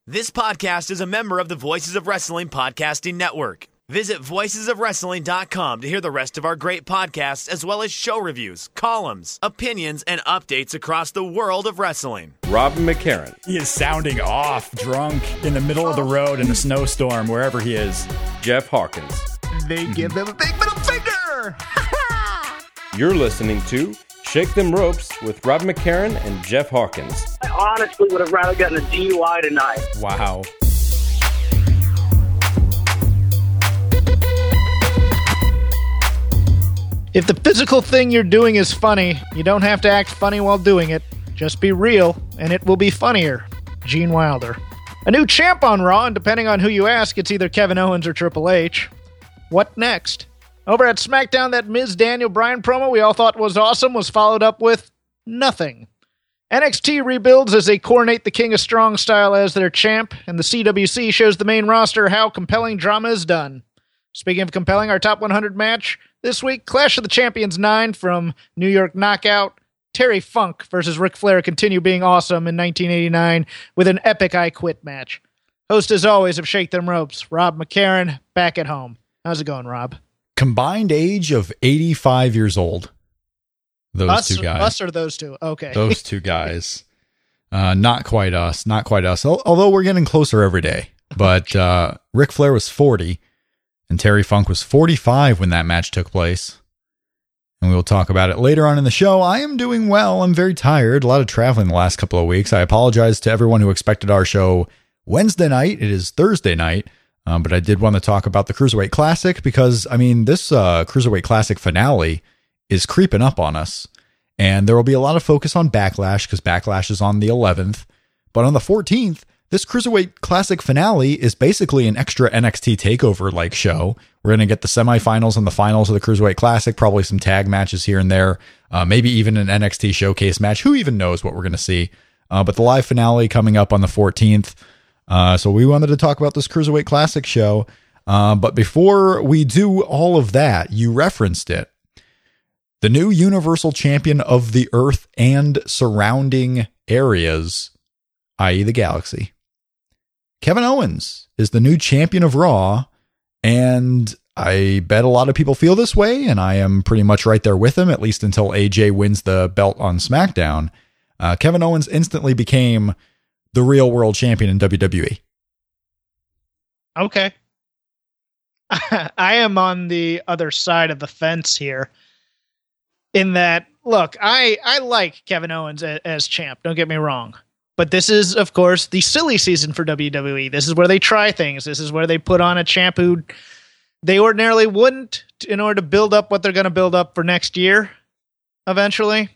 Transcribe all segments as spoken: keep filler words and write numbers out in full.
This podcast is a member of the Voices of Wrestling Podcasting Network. Visit voices of wrestling dot com to hear the rest of our great podcasts, as well as show reviews, columns, opinions, and updates across the world of wrestling. Rob McCarran. He is sounding off, drunk, in the middle of the road in a snowstorm, wherever he is. Jeff Hawkins. They give him a big middle finger! You're listening to Shake Them Ropes with Rob McCarran and Jeff Hawkins. I honestly would have rather gotten a D U I tonight. Wow. If the physical thing you're doing is funny, you don't have to act funny while doing it. Just be real, and it will be funnier. Gene Wilder. A new champ on Raw, and depending on who you ask, it's either Kevin Owens or Triple H. What next? Over at SmackDown, that Miz Daniel Bryan promo we all thought was awesome was followed up with nothing. N X T rebuilds as they coronate the King of Strong Style as their champ, and the C W C shows the main roster how compelling drama is done. Speaking of compelling, our top one hundred match this week, Clash of the Champions nine from New York Knockout. Terry Funk versus Ric Flair continue being awesome in nineteen eighty-nine with an epic I Quit match. Host as always of Shake Them Ropes, Rob McCarran, back at home. How's it going, Rob? Combined age of eighty-five years old. Those us, two guys. Us or those two? Okay. Those two guys. Uh, not quite us. Not quite us. Although we're getting closer every day. But uh, Ric Flair was forty, and Terry Funk was forty-five when that match took place. And we will talk about it later on in the show. I am doing well. I'm very tired. A lot of traveling the last couple of weeks. I apologize to everyone who expected our show Wednesday night. It is Thursday night. Um, but I did want to talk about the Cruiserweight Classic because, I mean, this uh, Cruiserweight Classic finale is creeping up on us. And there will be a lot of focus on Backlash because Backlash is on the eleventh. But on the fourteenth, this Cruiserweight Classic finale is basically an extra N X T TakeOver-like show. We're going to get the semifinals and the finals of the Cruiserweight Classic, probably some tag matches here and there, uh, maybe even an N X T Showcase match. Who even knows what we're going to see? Uh, but the live finale coming up on the fourteenth. Uh, so we wanted to talk about this Cruiserweight Classic show. Uh, but before we do all of that, you referenced it. The new Universal Champion of the Earth and surrounding areas, that is the galaxy. Kevin Owens is the new champion of Raw, and I bet a lot of people feel this way, and I am pretty much right there with him, at least until A J wins the belt on SmackDown. Uh, Kevin Owens instantly became the real world champion in W W E. Okay. I am on the other side of the fence here in that, look, I, I like Kevin Owens as, as champ. Don't get me wrong. But this is, of course, the silly season for W W E. This is where they try things. This is where they put on a champ who they ordinarily wouldn't in order to build up what they're going to build up for next year eventually.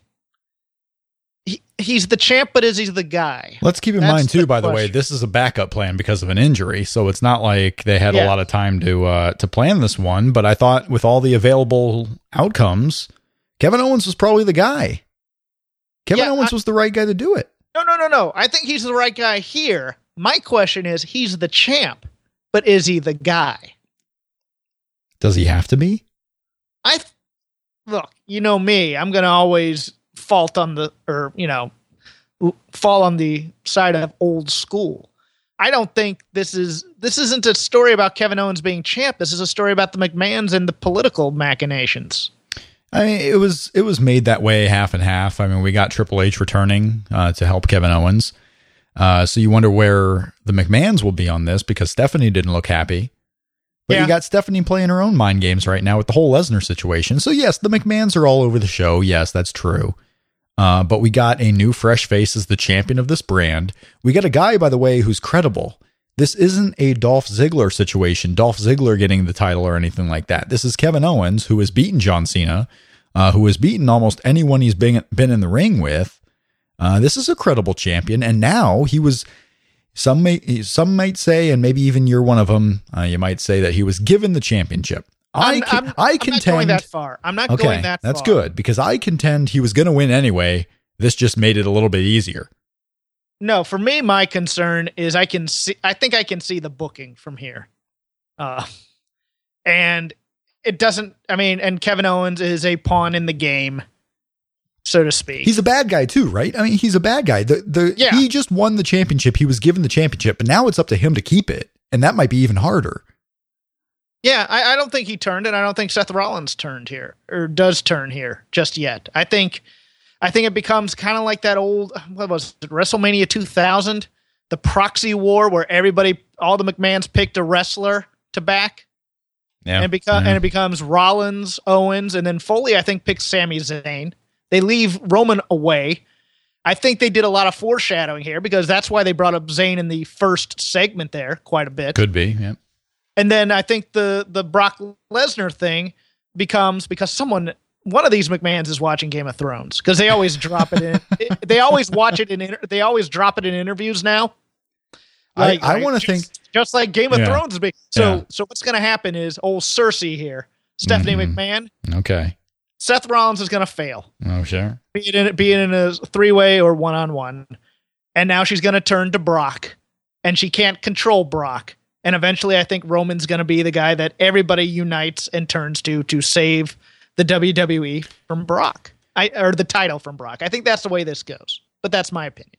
He, he's the champ, but is he the guy? Let's keep in That's mind, too, the by the way, question. this is a backup plan because of an injury. So it's not like they had Yeah. a lot of time to uh, to plan this one. But I thought with all the available outcomes, Kevin Owens was probably the guy. Kevin Yeah, Owens I- was the right guy to do it. No, no, no, no. I think he's the right guy here. My question is, he's the champ, but is he the guy? Does he have to be? I th- look, you know me, I'm going to always fault on the, or, you know, fall on the side of old school. I don't think this is, this isn't a story about Kevin Owens being champ. This is a story about the McMahons and the political machinations. I mean, it was it was made that way half and half. I mean, we got Triple H returning uh, to help Kevin Owens. Uh, so you wonder where the McMahons will be on this because Stephanie didn't look happy. But Yeah. you got Stephanie playing her own mind games right now with the whole Lesnar situation. So yes, the McMahons are all over the show. Yes, that's true. Uh, but we got a new fresh face as the champion of this brand. We got a guy, by the way, who's credible. This isn't a Dolph Ziggler situation, Dolph Ziggler getting the title or anything like that. This is Kevin Owens, who has beaten John Cena, uh, who has beaten almost anyone he's been, been in the ring with. Uh, this is a credible champion. And now he was, some may, some might say, and maybe even you're one of them, uh, you might say that he was given the championship. I, I'm, can, I'm, I I'm contend. not going that far. I'm not okay, going that far. that's good because I contend he was going to win anyway. This just made it a little bit easier. No, for me, my concern is I can see, I think I can see the booking from here. Uh, and it doesn't, I mean, and Kevin Owens is a pawn in the game. so to speak. He's a bad guy too, right? I mean, he's a bad guy. The the Yeah. He just won the championship. He was given the championship, but now it's up to him to keep it, and that might be even harder. Yeah, I, I don't think he turned, and I don't think Seth Rollins turned here or does turn here just yet. I think, I think it becomes kind of like that old what was it, WrestleMania two thousand, the proxy war where everybody, all the McMahons picked a wrestler to back, Yeah, and it becomes yeah. and it becomes Rollins, Owens, and then Foley. I think picks Sami Zayn. They leave Roman away. I think they did a lot of foreshadowing here because that's why they brought up Zayn in the first segment there quite a bit. Could be, yeah. And then I think the the Brock Lesnar thing becomes because someone, one of these McMahons is watching Game of Thrones because they always drop it in. it, they always watch it in. Inter, they always drop it in interviews now. I, I want to think just like Game of Yeah. Thrones is big. So Yeah. so what's going to happen is old Cersei here, Stephanie Mhm. McMahon, okay. Seth Rollins is going to fail, Oh, sure. be it in be it in a three way or one on one, and now she's going to turn to Brock, and she can't control Brock. And eventually, I think Roman's going to be the guy that everybody unites and turns to to save the W W E from Brock, I, or the title from Brock. I think that's the way this goes. But that's my opinion.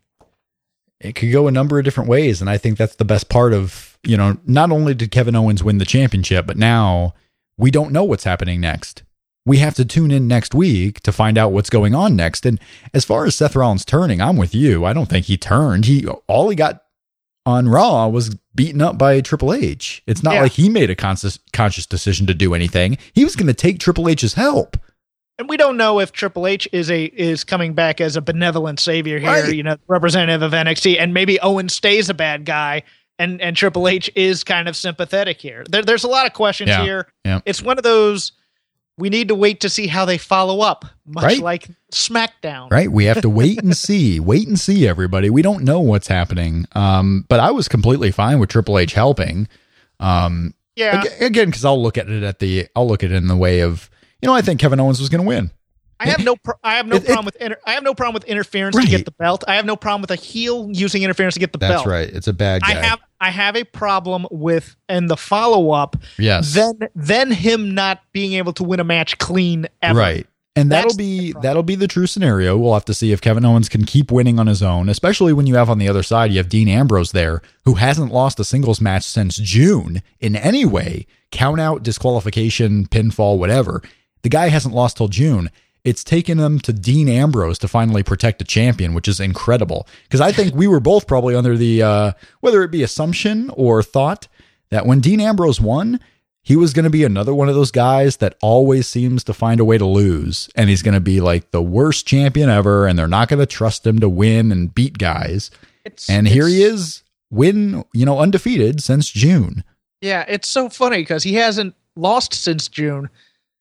It could go a number of different ways, and I think that's the best part of, you know, not only did Kevin Owens win the championship, but now we don't know what's happening next. We have to tune in next week to find out what's going on next. And as far as Seth Rollins turning, I'm with you. I don't think he turned. He all he got on Raw was beaten up by Triple H. It's not Yeah. like he made a conscious conscious decision to do anything. He was going to take Triple H's help. And we don't know if Triple H is a is coming back as a benevolent savior here, Right. you know, representative of N X T, and maybe Owen stays a bad guy, and and Triple H is kind of sympathetic here. There, there's a lot of questions Yeah. here. Yeah. It's one of those we need to wait to see how they follow up, much Right. like SmackDown. Right. We have to wait and see. Wait and see, everybody. We don't know what's happening. Um, but I was completely fine with Triple H helping. Um, Yeah, ag- again, because I'll look at it at the I'll look at it in the way of, you know, I think Kevin Owens was going to win. I have no pro- I have no It- it- problem with inter- I have no problem with interference Right. to get the belt. I have no problem with a heel using interference to get the That's belt. right. It's a bad guy. I have I have a problem with and the follow up. Yes. Then then him not being able to win a match clean ever. Right. And that'll That's the be problem. that'll be the true scenario. We'll have to see if Kevin Owens can keep winning on his own, especially when you have on the other side, you have Dean Ambrose there, who hasn't lost a singles match since June in any way. Count out, disqualification, pinfall, whatever. The guy hasn't lost till June. It's taken him to Dean Ambrose to finally protect a champion, which is incredible. Because I think we were both probably under the, uh, whether it be assumption or thought, that when Dean Ambrose won, he was going to be another one of those guys that always seems to find a way to lose. And he's going to be like the worst champion ever, and they're not going to trust him to win and beat guys. It's, And here he it's- is, win, you know, undefeated since June. Yeah, it's so funny because he hasn't lost since June,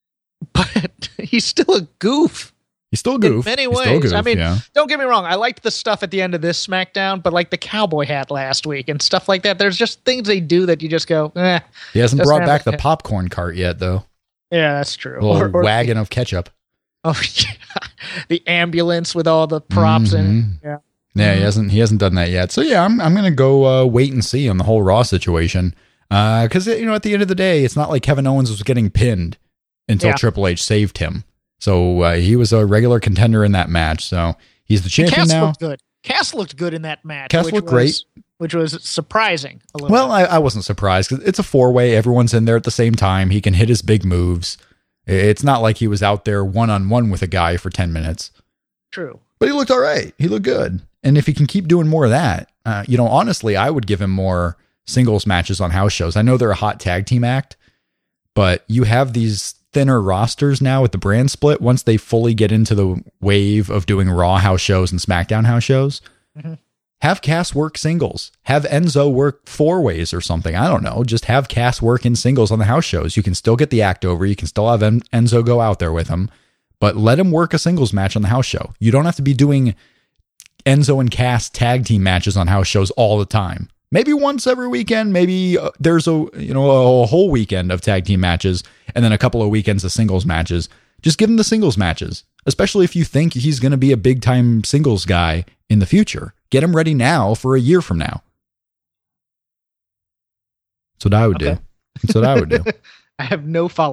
but he's still a goof. He's still goof. In many He's ways. still goof, I mean, yeah. don't get me wrong. I liked the stuff at the end of this SmackDown, but like the cowboy hat last week and stuff like that. There's just things they do that you just go, eh. He hasn't doesn't brought have back a- the popcorn cart yet, though. Yeah, that's true. A little Or- or- wagon of ketchup. Oh, yeah. The ambulance with all the props in Mhm. it. Yeah. Yeah, Mhm. he hasn't he hasn't done that yet. So yeah, I'm I'm gonna go uh, wait and see on the whole Raw situation. Because you know, at the end of the day, it's not like Kevin Owens was getting pinned until Yeah. Triple H saved him. So uh, he was a regular contender in that match. So he's the champion Cass now. looked good. Cass looked good in that match. Cass which looked was, great. Which was surprising a little Well, bit. I, I wasn't surprised because it's a four way. Everyone's in there at the same time. He can hit his big moves. It's not like he was out there one on one with a guy for ten minutes. True. But he looked all right. He looked good. And if he can keep doing more of that, uh, you know, honestly, I would give him more singles matches on house shows. I know they're a hot tag team act, but you have these thinner rosters now with the brand split. Once they fully get into the wave of doing Raw house shows and SmackDown house shows, Mhm. have Cass work singles. Have Enzo work four ways or something. I don't know. Just have Cass work in singles on the house shows. You can still get the act over. You can still have En- Enzo go out there with him. But let him work a singles match on the house show. You don't have to be doing Enzo and Cass tag team matches on house shows all the time. Maybe once every weekend. Maybe uh, there's a you know a whole weekend of tag team matches, and then a couple of weekends of singles matches. Just give him the singles matches, especially if you think he's going to be a big time singles guy in the future. Get him ready now for a year from now. That's what I would Okay. do. That's what I would do. I have no follow up.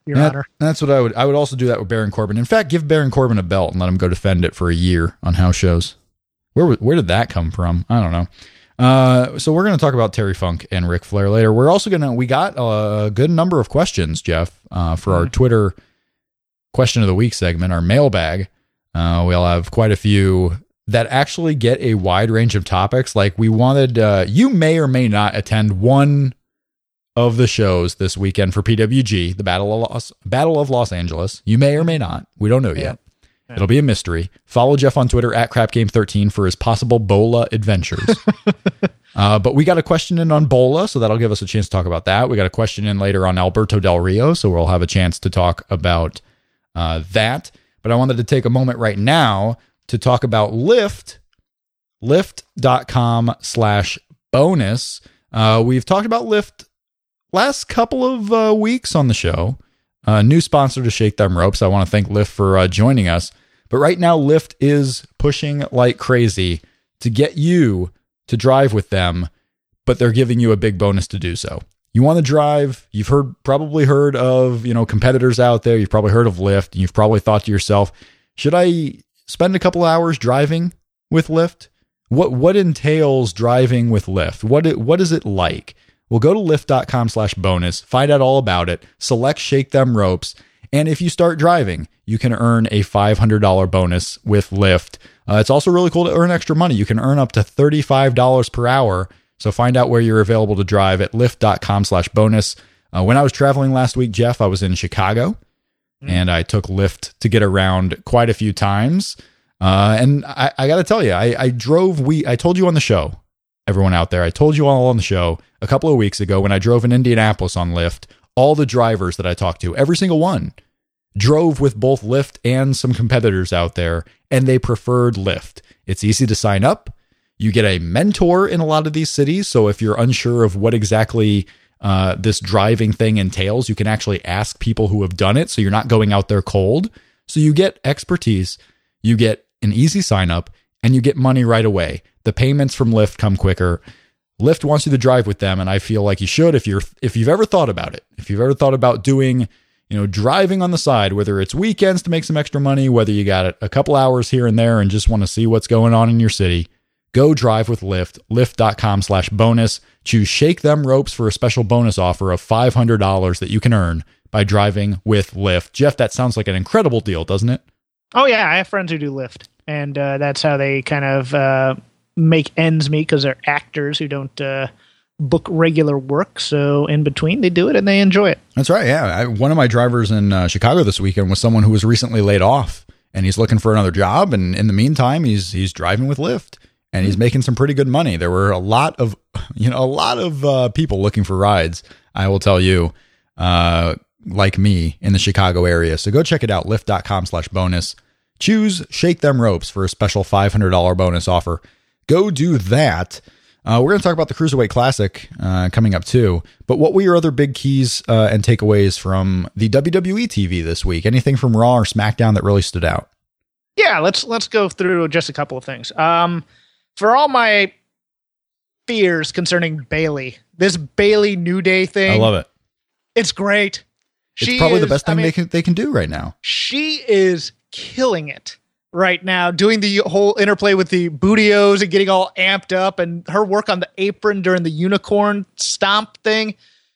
Your That- Honor. That's what I would. I would also do that with Baron Corbin. In fact, give Baron Corbin a belt and let him go defend it for a year on house shows. Where wa- where did that come from? I don't know. Uh, so we're going to talk about Terry Funk and Ric Flair later. We're also going to. We got a good number of questions, Jeff, uh, for our Twitter question of the week segment, our mailbag. Uh, we'll have quite a few that actually get a wide range of topics. Like we wanted. Uh, you may or may not attend one of the shows this weekend for P W G, the Battle of Los, Battle of Los Angeles. You may or may not. We don't know yet. Yeah. It'll be a mystery. Follow Jeff on Twitter at crap game thirteen for his possible Bola adventures. uh, but we got a question in on Bola, so that'll give us a chance to talk about that. We got a question in later on Alberto Del Rio, so we'll have a chance to talk about uh, that. But I wanted to take a moment right now to talk about Lyft, lyft.com slash bonus. Uh, we've talked about Lyft last couple of uh, weeks on the show. Uh, new sponsor to Shake Them Ropes. I want to thank Lyft for uh, joining us. But right now, Lyft is pushing like crazy to get you to drive with them, but they're giving you a big bonus to do so. You want to drive, you've heard probably heard of, you know, competitors out there. You've probably heard of Lyft, and you've probably thought to yourself, should I spend a couple hours driving with Lyft? What what entails driving with Lyft? What it, what is it like? Well, go to lyft.com slash bonus, find out all about it, select Shake Them Ropes, and if you start driving, you can earn a five hundred dollars bonus with Lyft. Uh, it's also really cool to earn extra money. You can earn up to thirty-five dollars per hour. So find out where you're available to drive at lyft.com slash bonus. Uh, when I was traveling last week, Jeff, I was in Chicago, mm. and I took Lyft to get around quite a few times. Uh, and I, I got to tell you, I, I drove, we, I told you on the show, everyone out there, I told you all on the show a couple of weeks ago when I drove in Indianapolis on Lyft, all the drivers that I talked to, every single one, drove with both Lyft and some competitors out there, and they preferred Lyft. It's easy to sign up. You get a mentor in a lot of these cities. So if you're unsure of what exactly uh, this driving thing entails, you can actually ask people who have done it. So you're not going out there cold. So you get expertise, you get an easy sign up, and you get money right away. The payments from Lyft come quicker. Lyft wants you to drive with them, and I feel like you should if you're if you've ever thought about it. If you've ever thought about doing, you know, driving on the side, whether it's weekends to make some extra money, whether you got a couple hours here and there and just want to see what's going on in your city, go drive with Lyft, lyft.com slash bonus. Choose Shake Them Ropes for a special bonus offer of five hundred dollars that you can earn by driving with Lyft. Jeff, that sounds like an incredible deal, doesn't it? Oh, yeah. I have friends who do Lyft, and uh, that's how they kind of uh, make ends meet because they're actors who don't uh, book regular work. So in between, they do it and they enjoy it. That's right. Yeah. I, one of my drivers in uh, Chicago this weekend was someone who was recently laid off, and he's looking for another job. And in the meantime, he's he's driving with Lyft. And he's making some pretty good money. There were a lot of, you know, a lot of uh, people looking for rides, I will tell you, uh, like me in the Chicago area. So go check it out, lyft.com slash bonus. Choose Shake Them Ropes for a special five hundred dollars bonus offer. Go do that. Uh, we're going to talk about the Cruiserweight Classic uh, coming up too. But what were your other big keys uh, and takeaways from the W W E T V this week? Anything from Raw or SmackDown that really stood out? Yeah, let's let's go through just a couple of things. Um, For all my fears concerning Bayley, this Bayley New Day thing, I love it. It's great. It's She probably is, the best thing I mean, they can they can do right now. She is killing it right now, doing the whole interplay with the Bootios and getting all amped up, and her work on the apron during the unicorn stomp thing.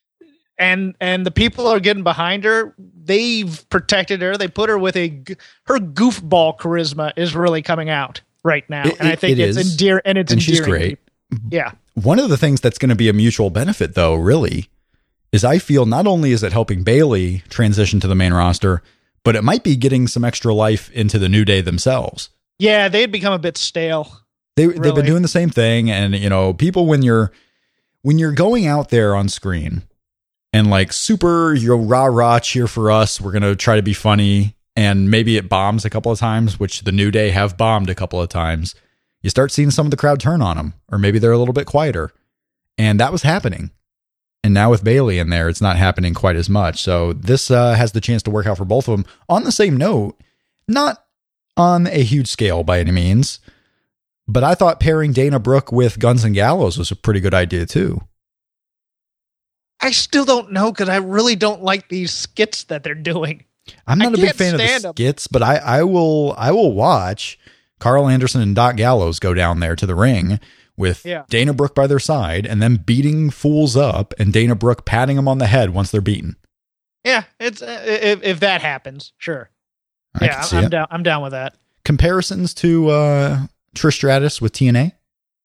And and the people are getting behind her. They've protected her. They put her with a her goofball charisma is really coming out right now, It- and I it- think it it's is. endear and it's And she's endearing. great. Yeah. One of the things that's going to be a mutual benefit, though, really, is I feel not only is it helping Bayley transition to the main roster, but it might be getting some extra life into the New Day themselves. Yeah, they'd become a bit stale. They they've Really? been doing the same thing, and you know, people when you're when you're going out there on screen and like super, you know, rah rah cheer for us, we're gonna try to be funny, and maybe it bombs a couple of times, which the New Day have bombed a couple of times. You start seeing some of the crowd turn on them, or maybe they're a little bit quieter, and that was happening. And now with Bayley in there, it's not happening quite as much. So this uh, has the chance to work out for both of them. On the same note, not on a huge scale by any means, but I thought pairing Dana Brooke with Guns and Gallows was a pretty good idea too. I still don't know because I really don't like these skits that they're doing. I'm not I a big can't fan of the stand 'em. skits, but I, I will I will watch Carl Anderson and Doc Gallows go down there to the ring with Yeah. Dana Brooke by their side and them beating fools up and Dana Brooke patting them on the head once they're beaten. Yeah, it's uh, if if that happens, sure. I yeah, can see I'm it. down. I'm down with that. Comparisons to uh, Trish Stratus with T N A?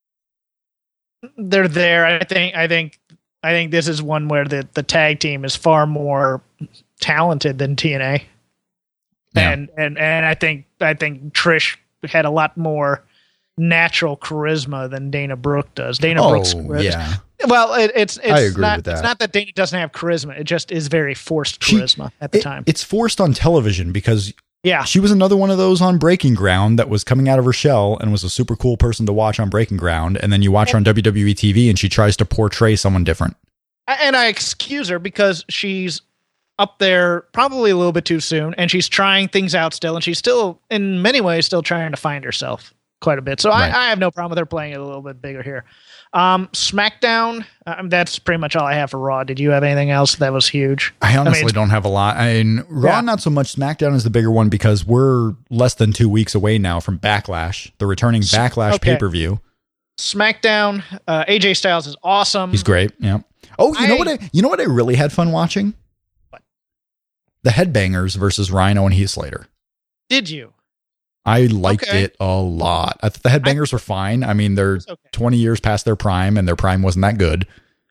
They're there. I think. I think. I think this is one where the the tag team is far more talented than T N A, Yeah. and and and I think I think Trish had a lot more natural charisma than Dana Brooke does. Dana Oh, Brooke's charisma. yeah. Well, it, it's it's I agree not, with that. It's not that Dana doesn't have charisma. It just is very forced She- charisma at the It- time. It's forced on television because Yeah. she was another one of those on Breaking Ground that was coming out of her shell and was a super cool person to watch on Breaking Ground. And then you watch her on W W E T V and she tries to portray someone different. And I excuse her because she's up there probably a little bit too soon, and she's trying things out still, and she's still, in many ways, still trying to find herself quite a bit. So Right. I, I have no problem with her playing it a little bit bigger here. Um, SmackDown, um, that's pretty much all I have for Raw. Did you have anything else that was huge? I honestly it's- don't have a lot. I mean, Raw, Yeah. not so much. SmackDown is the bigger one because we're less than two weeks away now from Backlash, the returning Backlash okay. pay-per-view. SmackDown, uh, A J Styles is awesome. He's great. Yeah. Oh, you know I- what? I, you know what I really had fun watching? What? The Headbangers versus Rhino and Heath Slater. Did you? I liked Okay. it a lot. I thought the Headbangers were fine. I mean, they're okay. twenty years past their prime, and their prime wasn't that good.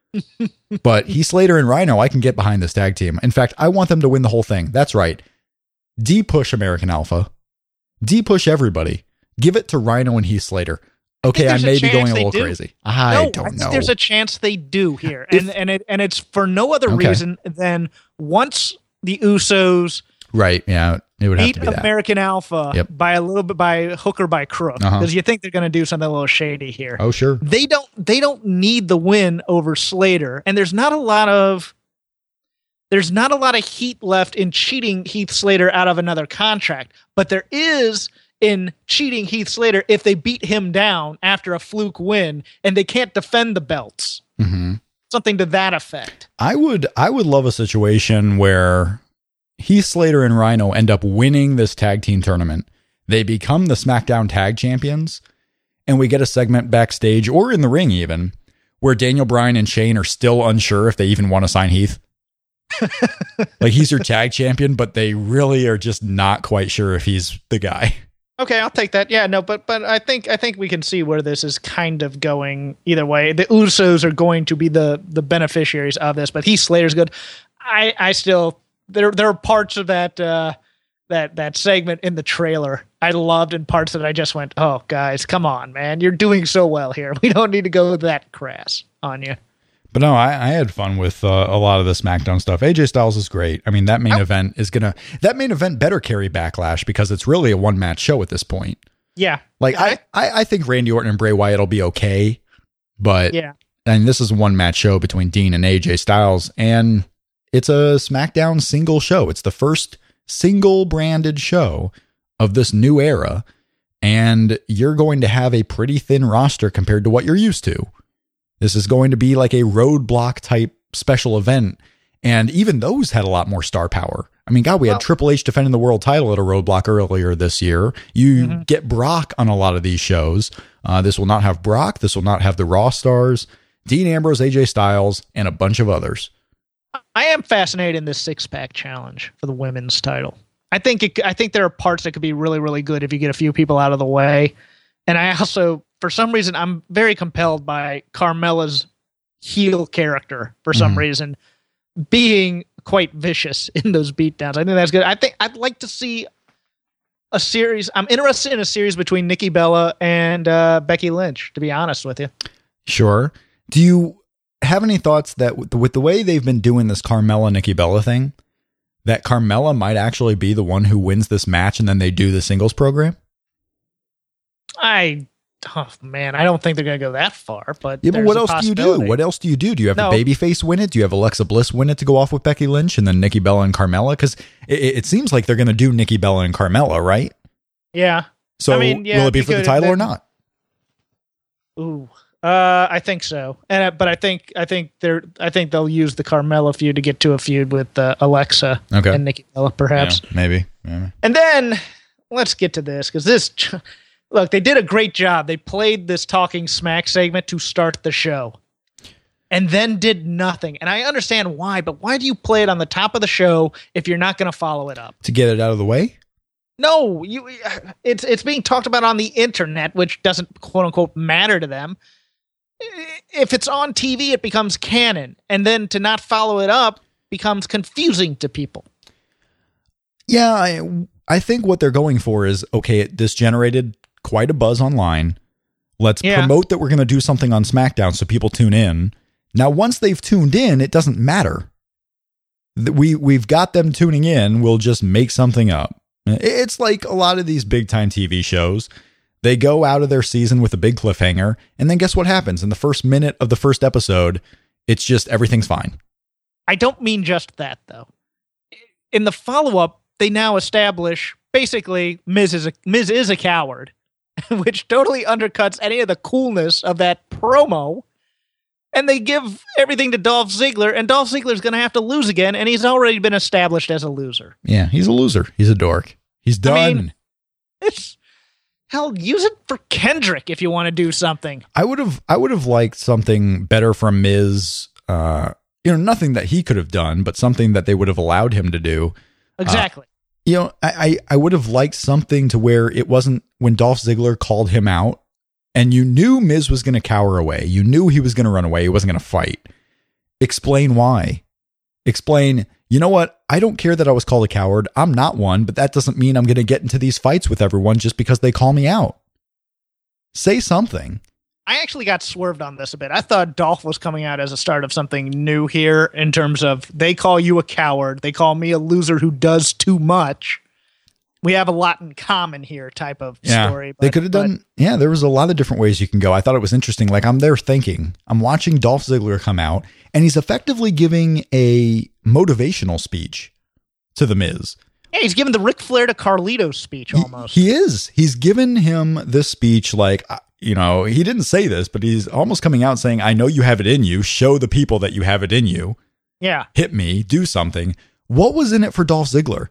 But Heath Slater and Rhino, I can get behind this tag team. In fact, I want them to win the whole thing. That's right. D-push American Alpha. D-push everybody. Give it to Rhino and Heath Slater. Okay, I, there's a may be chance going a they little do. crazy. I no, don't I think know. there's a chance they do here, If- and and it and it's for no other Okay. reason than once the Usos Right, yeah. It would have beat to be that. American Alpha Yep. by a little bit, by hook or by crook, because Uh-huh. you think they're going to do something a little shady here. Oh, sure. They don't. They don't need the win over Slater, and there's not a lot of. There's not a lot of heat left in cheating Heath Slater out of another contract, but there is in cheating Heath Slater if they beat him down after a fluke win and they can't defend the belts. hmm Something to that effect. I would I would love a situation where Heath Slater and Rhino end up winning this tag team tournament. They become the SmackDown Tag Champions, and we get a segment backstage or in the ring even where Daniel Bryan and Shane are still unsure if they even want to sign Heath. Like he's your tag champion, but they really are just not quite sure if he's the guy. Okay, I'll take that. Yeah, no, but but I think I think we can see where this is kind of going either way. The Usos are going to be the the beneficiaries of this, but Heath Slater's good. I I still there there are parts of that uh that that segment in the trailer I loved, and parts that I just went, "Oh, guys, come on, man. You're doing so well here. We don't need to go that crass on you." But no, I, I had fun with uh, a lot of the SmackDown stuff. A J Styles is great. I mean, that main Oh. event is gonna that main event better carry Backlash because it's really a one match show at this point. Yeah. Like I- I, I, I think Randy Orton and Bray Wyatt will be okay, but Yeah. and this is a one match show between Dean and A J Styles, and it's a SmackDown single show. It's the first single branded show of this new era, and you're going to have a pretty thin roster compared to what you're used to. This is going to be like a roadblock type special event. And even those had a lot more star power. I mean, God, we Well- had Triple H defending the world title at a roadblock earlier this year. You Mm-hmm. get Brock on a lot of these shows. Uh, this will not have Brock. This will not have the Raw stars, Dean Ambrose, A J Styles, and a bunch of others. I am fascinated in this six pack challenge for the women's title. I think it, I think there are parts that could be really, really good if you get a few people out of the way. And I also, for some reason, I'm very compelled by Carmella's heel character for some Mhm. reason being quite vicious in those beatdowns. I think that's good. I think I'd like to see a series. I'm interested in a series between Nikki Bella and uh, Becky Lynch, to be honest with you. Sure. Do you have any thoughts that with the, with the way they've been doing this Carmella Nikki Bella thing, that Carmella might actually be the one who wins this match and then they do the singles program? I, oh man, I don't think they're going to go that far. But Yeah, but there's what a else do you do? possibility. What else do you do? Do you have No. a babyface win it? Do you have Alexa Bliss win it to go off with Becky Lynch and then Nikki Bella and Carmella? Because it, it seems like they're going to do Nikki Bella and Carmella, right? Yeah. So I mean, yeah, will it be they for the could, title or then- not? Ooh, Uh, I think so. And uh, but I think I think they're I think they'll use the Carmella feud to get to a feud with uh, Alexa Okay. and Nikki Bella, perhaps. Yeah, maybe. maybe. And then let's get to this because this look they did a great job. They played this Talking Smack segment to start the show, and then did nothing. And I understand why, but why do you play it on the top of the show if you're not going to follow it up? To get it out of the way? No, you. It's it's being talked about on the internet, which doesn't quote unquote matter to them. If it's on T V, it becomes canon, and then to not follow it up becomes confusing to people. Yeah, I, I think what they're going for is, okay, this generated quite a buzz online. Let's Yeah. promote that we're going to do something on SmackDown so people tune in. Now, once they've tuned in, it doesn't matter. Th- We, we've got them tuning in. We'll just make something up. It's like a lot of these big-time T V shows. They go out of their season with a big cliffhanger, and then guess what happens? In the first minute of the first episode, it's just everything's fine. I don't mean just that, though. In the follow-up, they now establish basically Miz is a Miz is a coward, which totally undercuts any of the coolness of that promo. And they give everything to Dolph Ziggler, and Dolph Ziggler's going to have to lose again, and he's already been established as a loser. Yeah, he's a loser. He's a dork. He's done. I mean, it's hell. Use it for Kendrick if you want to do something. I would have I would have liked something better from Miz. Uh, you know, nothing that he could have done, but something that they would have allowed him to do. Exactly. Uh, you know, I, I I would have liked something to where it wasn't when Dolph Ziggler called him out, and you knew Miz was going to cower away. You knew he was going to run away. He wasn't going to fight. Explain why. Explain. You know what? I don't care that I was called a coward. I'm not one, but that doesn't mean I'm going to get into these fights with everyone just because they call me out. Say something. I actually got swerved on this a bit. I thought Dolph was coming out as a start of something new here in terms of they call you a coward. They call me a loser who does too much. We have a lot in common here type of Yeah, story. they could have done. Yeah, there was a lot of different ways you can go. I thought it was interesting. Like I'm there thinking, I'm watching Dolph Ziggler come out, and he's effectively giving a motivational speech to The Miz. Yeah, he's giving the Ric Flair to Carlito speech He- almost. He, is. He's given him this speech like, uh, you know, he didn't say this, but he's almost coming out saying, I know you have it in you. Show the people that you have it in you. Yeah, Hit me. Do something. What was in it for Dolph Ziggler?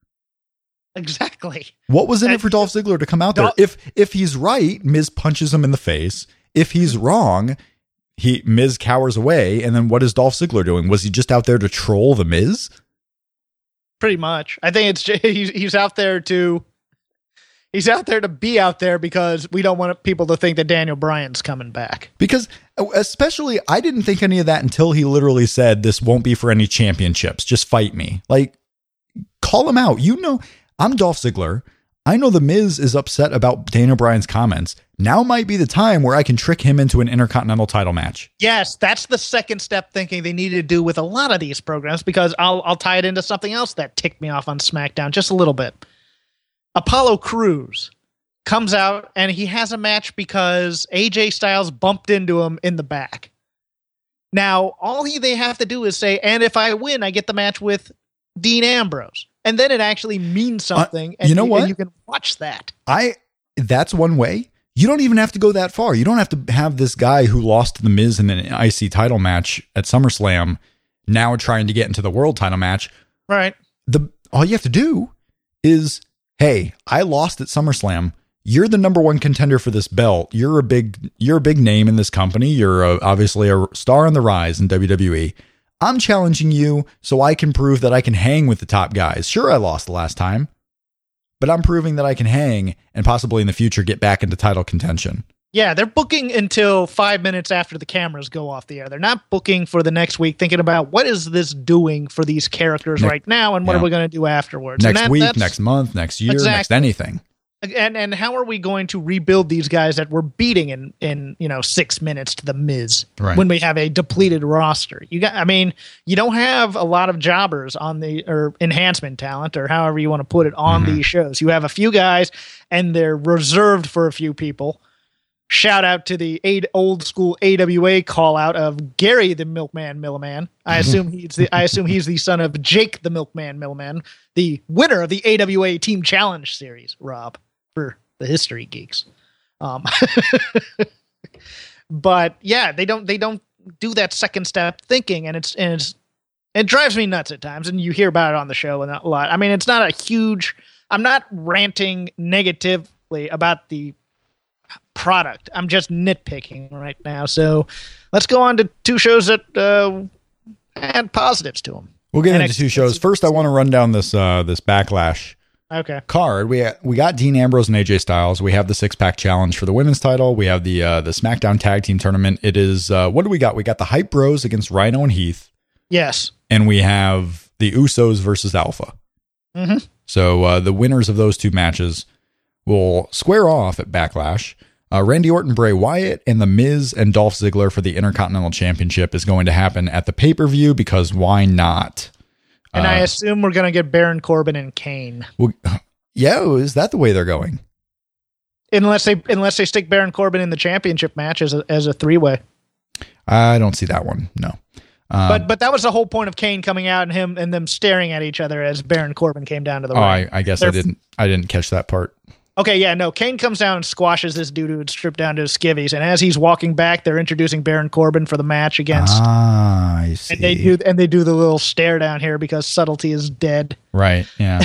exactly. What was in it And- for Dolph Ziggler to come out there? Dol- If if he's right, Miz punches him in the face. If he's wrong, he Miz cowers away. And then what is Dolph Ziggler doing? Was he just out there to troll the Miz? Pretty much. I think it's j- he's, he's out there to he's out there to be out there because we don't want people to think that Daniel Bryan's coming back. Because especially, I didn't think any of that until he literally said, this won't be for any championships. Just fight me. Like, call him out. You know, I'm Dolph Ziggler. I know The Miz is upset about Daniel Bryan's comments. Now might be the time where I can trick him into an Intercontinental title match. Yes, that's the second step thinking they needed to do with a lot of these programs because I'll I'll tie it into something else that ticked me off on SmackDown just a little bit. Apollo Crews comes out and he has a match because A J Styles bumped into him in the back. Now, all he they have to do is say, and if I win, I get the match with Dean Ambrose. And then it actually means something. Uh, and you know what? And you can watch that. I that's one way. You don't even have to go that far. You don't have to have this guy who lost to The Miz in an I C title match at SummerSlam now trying to get into the world title match. Right. The all you have to do is, hey, I lost at SummerSlam. You're the number one contender for this belt. You're a big you're a big name in this company. You're a, obviously a star on the rise in W W E. I'm challenging you so I can prove that I can hang with the top guys. Sure, I lost the last time, but I'm proving that I can hang and possibly in the future get back into title contention. Yeah, they're booking until five minutes after the cameras go off the air. They're not booking for the next week, thinking about what is this doing for these characters Ne- right now and what yeah. are we going to do afterwards. Next And that- week, that's- next month, next year, Exactly. next anything. And and how are we going to rebuild these guys that we're beating in, in you know six minutes to the Miz Right. when we have a depleted roster? You got, I mean, you don't have a lot of jobbers on the or enhancement talent or however you want to put it on Mm-hmm. these shows. You have a few guys, and they're reserved for a few people. Shout out to the eight old school A W A call out of Gary the Milkman Milliman. I assume he's the I assume he's the son of Jake the Milkman Milliman, the winner of the A W A Team Challenge Series. Rob, for the history geeks. Um, But yeah, they don't they don't do that second step thinking, and it's and it's it drives me nuts at times. And you hear about it on the show a lot. I mean, it's not a huge. I'm not ranting negatively about the product. I'm just nitpicking right now. So let's go on to two shows that uh, had positives to them. We'll get N into X T. two shows. First, I want to run down this uh, this Backlash Okay. card. We we got Dean Ambrose and A J Styles. We have the six pack challenge for the women's title. We have the uh, the SmackDown Tag Team Tournament. It is uh, what do we got? We got the Hype Bros against Rhino and Heath, Yes. and we have the Usos versus Alpha. Mm-hmm. So uh, the winners of those two matches will square off at Backlash. Uh, Randy Orton, Bray Wyatt, and The Miz and Dolph Ziggler for the Intercontinental Championship is going to happen at the pay-per-view because why not? And Uh, I assume we're going to get Baron Corbin and Kane. Well, yeah, is that the way they're going? Unless they unless they stick Baron Corbin in the championship match as a, as a three-way. I don't see that one. No. Um, But but that was the whole point of Kane coming out and him and them staring at each other as Baron Corbin came down to the oh, ring. I, I guess They're- I didn't. I didn't catch that part. Okay, yeah, no. Kane comes down and squashes this dude who had stripped down to his skivvies, and as he's walking back, they're introducing Baron Corbin for the match against. Ah, I see. and they do and they do the little stare down here because subtlety is dead. Right. Yeah.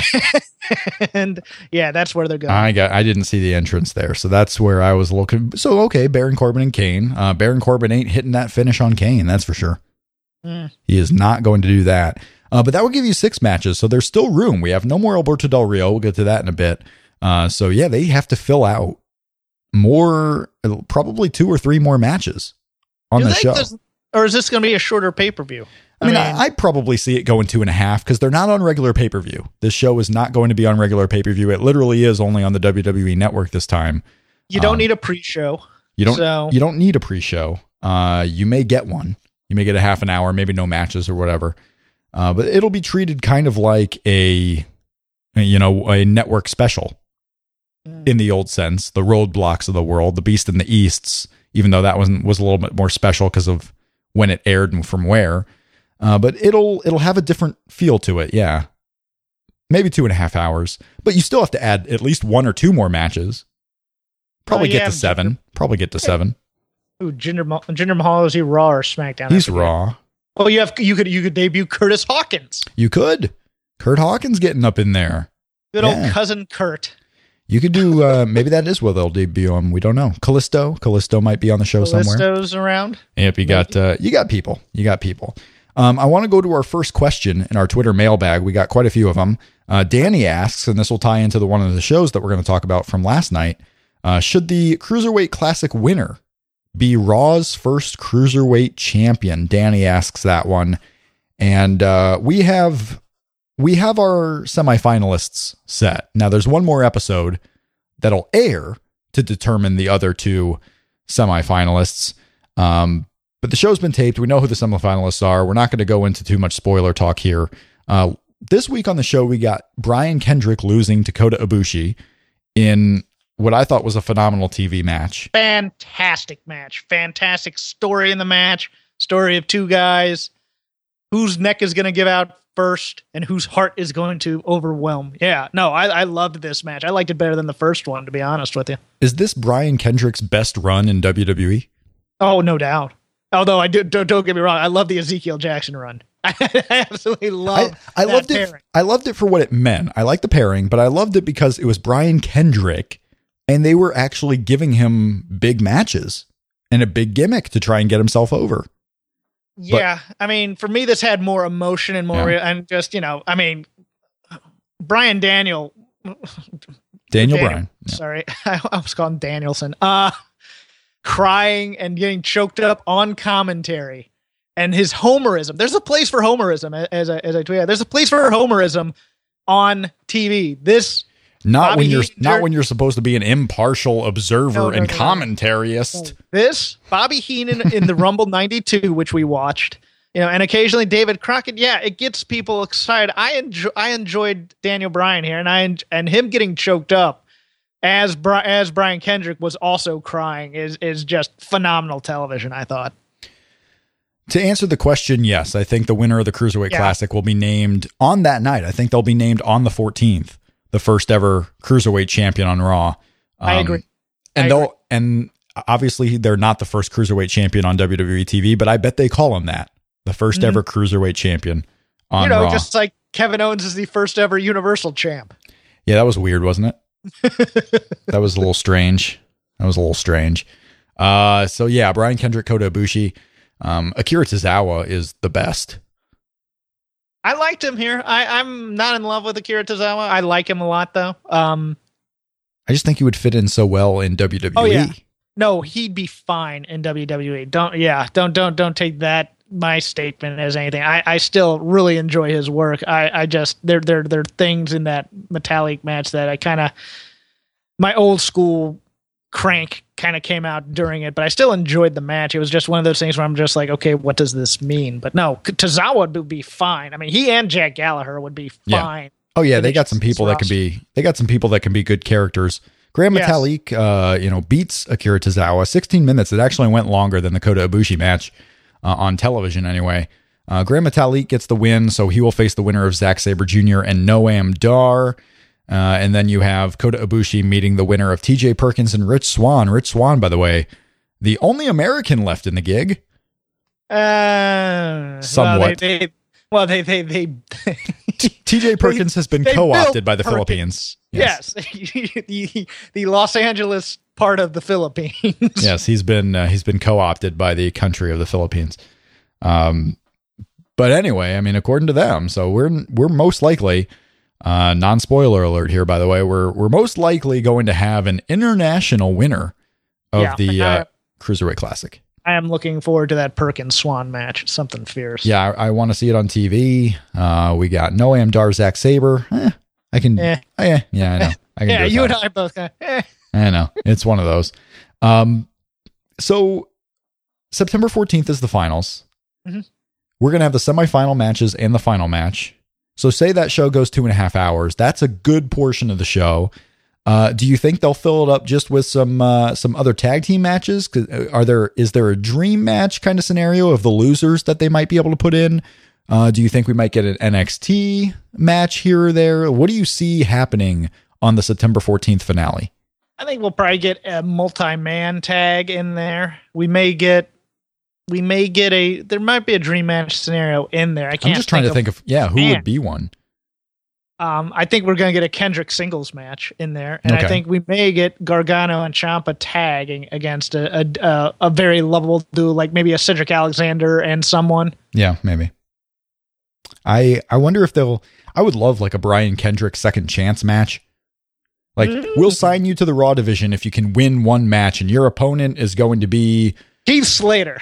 And yeah, that's where they're going. I got. I didn't see the entrance there, so that's where I was looking. So okay, Baron Corbin and Kane. Uh, Baron Corbin ain't hitting that finish on Kane. That's for sure. Mm. He is not going to do that. Uh, but that will give you six matches, so there's still room. We have no more Alberto Del Rio. We'll get to that in a bit. Uh, so yeah, they have to fill out more, probably two or three more matches on You the think show. this- or is this going to be a shorter pay per view? I mean, I, I probably see it going two and a half because they're not on regular pay per view. This show is not going to be on regular pay per view. It literally is only on the W W E Network this time. you don't um, need a pre-show. You don't. So- You don't need a pre-show. Uh, you may get one. You may get a half an hour, maybe no matches or whatever. Uh, but it'll be treated kind of like a, you know, a network special in the old sense. The Roadblocks of the world, the Beast in the Easts, even though that wasn't was a little bit more special because of when it aired and from where. Uh, but it'll it'll have a different feel to it. Yeah, maybe two and a half hours. But you still have to add at least one or two more matches. Probably Oh, get yeah, to seven. Probably get to seven. Ooh, Jinder, Ma- Jinder Mahal, is he Raw or SmackDown? He's I forget. Raw. Oh, you have you could you could debut Curtis Hawkins. You could. Kurt Hawkins getting up in there. Good Yeah. old cousin Kurt. You could do, uh, maybe that is where they'll debut him. We don't know. Callisto. Callisto might be on the show somewhere. Callisto's around. Yep, you got, uh, you got people. You got people. Um, I want to go to our first question in our Twitter mailbag. We got quite a few of them. Uh, Danny asks, and this will tie into the one of the shows that we're going to talk about from last night. Uh, should the Cruiserweight Classic winner be Raw's first Cruiserweight champion? Danny asks that one. And uh, we have we have our semifinalists set. Now, there's one more episode that'll air to determine the other two semifinalists. Um, but the show's been taped. We know who the semifinalists are. We're not going to go into too much spoiler talk here. Uh, this week on the show, we got Brian Kendrick losing to Kota Ibushi in what I thought was a phenomenal T V match. Fantastic match. Fantastic story in the match. Story of two guys whose neck is going to give out first and whose heart is going to overwhelm. Yeah, no, I, I loved this match. I liked it better than the first one, to be honest with you. Is this Brian Kendrick's best run in W W E? Oh, no doubt. Although I do, don't, don't get me wrong, I love the Ezekiel Jackson run. I absolutely love. I, I that loved it. pairing. I loved it for what it meant. I liked the pairing, but I loved it because it was Brian Kendrick, and they were actually giving him big matches and a big gimmick to try and get himself over. Yeah, I mean, for me, this had more emotion and more, Yeah. real, and just you know, I mean, Brian Daniel, Daniel Daniel Bryan. Yeah. Sorry, I, I was calling Danielson. Uh, crying and getting choked up on commentary, and his homerism. There's a place for homerism, as I, as I tweeted. There's a place for homerism on T V. This Not Bobby when you're Heenan- not when you're supposed to be an impartial observer No, no, and no, no. commentaryist. This Bobby Heenan in the Rumble ninety-two, which we watched, you know, and occasionally David Crockett. Yeah, it gets people excited. I enjoy, I enjoyed Daniel Bryan here, and I en- and him getting choked up as Bri- as Brian Kendrick was also crying is is just phenomenal television. I thought. To answer the question, yes, I think the winner of the Cruiserweight Yeah. Classic will be named on that night. I think they'll be named on the fourteenth, the first ever Cruiserweight champion on Raw. I Um, agree. And I they'll agree. and obviously they're not the first cruiserweight champion on W W E T V, but I bet they call him that. The first mm-hmm. ever cruiserweight champion on You know, Raw. just like Kevin Owens is the first ever Universal champ. Yeah, that was weird, wasn't it? That was a little strange. That was a little strange. Uh, so yeah, Brian Kendrick, Kota Ibushi. Um, Akira Tozawa is the best. I liked him here. I, I'm not in love with Akira Tozawa. I like him a lot, though. Um, I just think he would fit in so well in W W E. Oh, yeah. No, he'd be fine in W W E. Don't, yeah, don't, don't, don't take that, my statement, as anything. I, I still really enjoy his work. I, I just, there, there, there are things in that metallic match that I kind of, my old school crank kind of came out during it, but I still enjoyed the match. It was just one of those things where I'm just like, okay, what does this mean? But no, Tozawa would be fine. I mean, he and Jack Gallagher would be fine. Yeah. Oh yeah, they got some people that can be. They got some people that can be good characters. Gran Yes. Metalik, uh, you know, beats Akira Tozawa sixteen minutes. It actually went longer than the Kota Ibushi match uh, on television, anyway. Uh, Gran Metalik gets the win, so he will face the winner of Zack Sabre Junior and Noam Dar. Uh, and then you have Kota Ibushi meeting the winner of T J Perkins and Rich Swann. Rich Swann, by the way, the only American left in the gig. Uh, Somewhat. Well, they, they, well, they, they, they T J Perkins has been they co-opted built by the Perkins. Philippines. Yes, the, the Los Angeles part of the Philippines. Yes, he's been uh, he's been co-opted by the country of the Philippines. Um, but anyway, I mean, according to them, so we're we're most likely. Uh, non-spoiler alert here, by the way. We're we're most likely going to have an international winner of Yeah, the I- uh, Cruiserweight Classic. I am looking forward to that Perkins Swan match. Something fierce. Yeah, I, I want to see it on T V. Uh, we got Noam Dar, Zack Sabre. Eh, I can. Eh. Eh, yeah, I know. I can Yeah, do you without and I both. Kind of, eh. I know. It's one of those. Um, so September fourteenth is the finals. Mm-hmm. We're going to have the semifinal matches and the final match. So say that show goes two and a half hours. That's a good portion of the show. Uh, do you think they'll fill it up just with some uh, some other tag team matches? 'Cause are there is there a dream match kind of scenario of the losers that they might be able to put in? Uh, do you think we might get an N X T match here or there? What do you see happening on the September fourteenth finale? I think we'll probably get a multi-man tag in there. We may get, we may get a. There might be a dream match scenario in there. I can't. I'm just trying think to think of, yeah, who man. would be one? Um, I think we're going to get a Kendrick singles match in there, and Okay. I think we may get Gargano and Ciampa tagging against a a, a, a very lovable duo, like maybe a Cedric Alexander and someone. Yeah, maybe. I I wonder if they'll. I would love like a Brian Kendrick second chance match. Like, we'll sign you to the Raw division if you can win one match, and your opponent is going to be Keith Slater.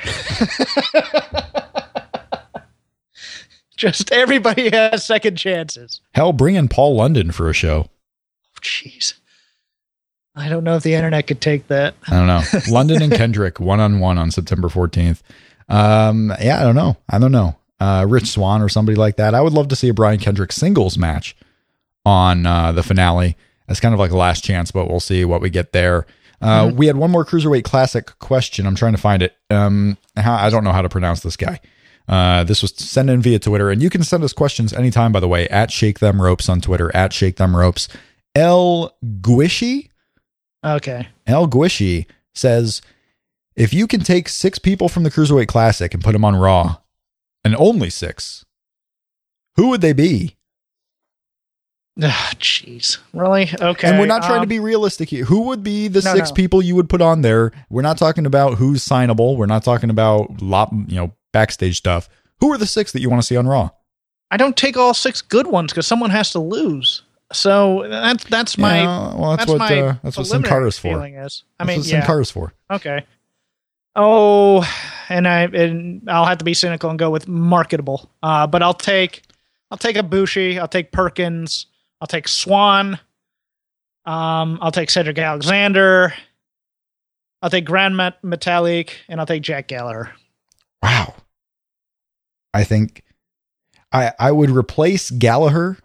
Just everybody has second chances. hell. Bring in Paul London for a show. Jeez. I don't know if the internet could take that. I don't know. London and Kendrick one on one on September fourteenth. Um, yeah, I don't know. I don't know. Uh, Rich Swann or somebody like that. I would love to see a Brian Kendrick singles match on uh, the finale. That's kind of like a last chance, but we'll see what we get there. Uh, mm-hmm. We had one more Cruiserweight Classic question. I'm trying to find it. Um, how, I don't know how to pronounce this guy. Uh, this was sent in via Twitter, and you can send us questions anytime, by the way, at Shake Them Ropes on Twitter, at Shake Them Ropes. El Guishi? Okay. El Guishi says, if you can take six people from the Cruiserweight Classic and put them on Raw, and only six, who would they be? Oh, jeez. Really? Okay. And we're not trying um, to be realistic here. Who would be the no, six no. people you would put on there? We're not talking about who's signable. We're not talking about lot, you know, backstage stuff. Who are the six that you want to see on Raw? I don't take all six good ones because someone has to lose. So that's that's my Yeah, well, that's, that's what my uh, that's what Sin preliminary Cara's for. feeling is. I That's mean, what Sin yeah. Cara's for. Okay. Oh, and I and I'll have to be cynical and go with marketable. Uh, but I'll take I'll take Ibushi. I'll take Perkins. I'll take Swan. Um, I'll take Cedric Alexander. I'll take Grand Met- Metalik, and I'll take Jack Gallagher. Wow. I think I I would replace Gallagher.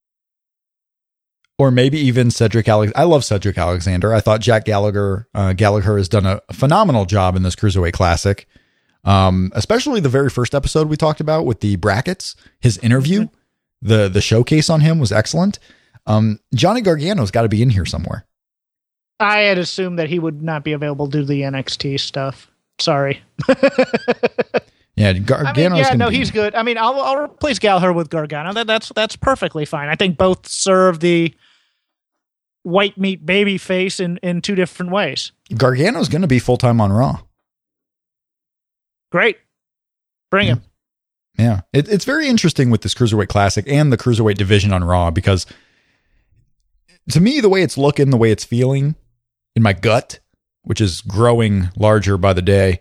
Or maybe even Cedric Alex. I love Cedric Alexander. I thought Jack Gallagher uh, Gallagher has done a phenomenal job in this Cruiserweight Classic, um, especially the very first episode we talked about with the brackets. His interview, mm-hmm. the the showcase on him was excellent. Um, Johnny Gargano's got to be in here somewhere. I had assumed that he would not be available due to the N X T stuff. Sorry. Yeah, Gargano's I mean, yeah, no, be... he's good. I mean, I'll, I'll replace Gallagher with Gargano. That, that's that's perfectly fine. I think both serve the white meat baby face in, in two different ways. Gargano's going to be full-time on Raw. Great. Bring yeah. him. Yeah. It, it's very interesting with this Cruiserweight Classic and the Cruiserweight division on Raw, because to me, the way it's looking, the way it's feeling in my gut, which is growing larger by the day,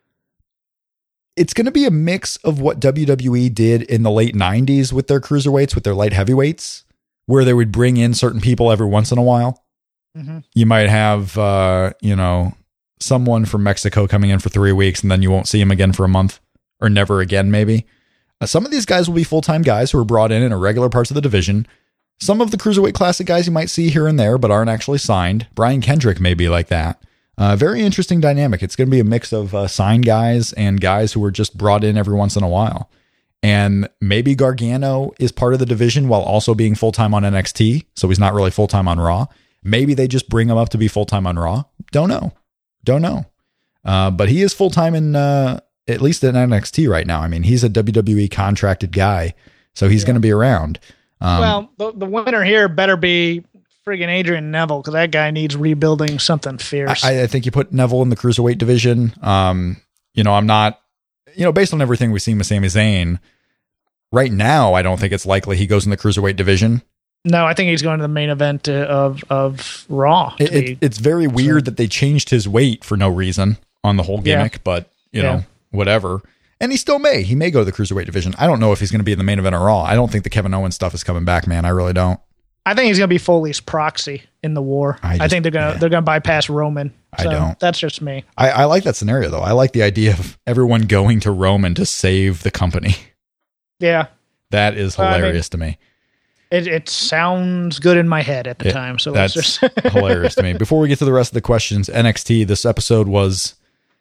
it's going to be a mix of what W W E did in the late nineties with their cruiserweights, with their light heavyweights, where they would bring in certain people every once in a while. Mm-hmm. You might have, uh, you know, someone from Mexico coming in for three weeks and then you won't see him again for a month or never again, maybe. Uh, some of these guys will be full-time guys who are brought in in irregular parts of the division. Some of the Cruiserweight Classic guys you might see here and there, but aren't actually signed. Brian Kendrick may be like that. Uh, very interesting dynamic. It's going to be a mix of uh, signed guys and guys who were just brought in every once in a while. And maybe Gargano is part of the division while also being full-time on N X T, so he's not really full-time on Raw. Maybe they just bring him up to be full-time on Raw. Don't know. Don't know. Uh, but he is full-time in, uh, at least in N X T right now. I mean, he's a W W E contracted guy, so he's yeah. going to be around. Um, well, the, the winner here better be friggin' Adrian Neville, because that guy needs rebuilding something fierce. I, I think you put Neville in the Cruiserweight division. Um, you know, I'm not, you know, based on everything we've seen with Sami Zayn, right now, I don't think it's likely he goes in the Cruiserweight division. No, I think he's going to the main event uh, of of Raw. It, it, it's very weird so. that they changed his weight for no reason on the whole gimmick, yeah. but, you yeah. know, whatever. And he still may. He may go to the Cruiserweight division. I don't know if he's going to be in the main event of Raw. I don't think the Kevin Owens stuff is coming back, man. I really don't. I think he's going to be Foley's proxy in the war. I, just, I think they're going to yeah. they're going to bypass Roman. So I don't. That's just me. I, I like that scenario, though. I like the idea of everyone going to Roman to save the company. Yeah. That is hilarious uh, I mean, to me. It, it sounds good in my head at the it, time. So that's let's just hilarious to me. Before we get to the rest of the questions, N X T, this episode was,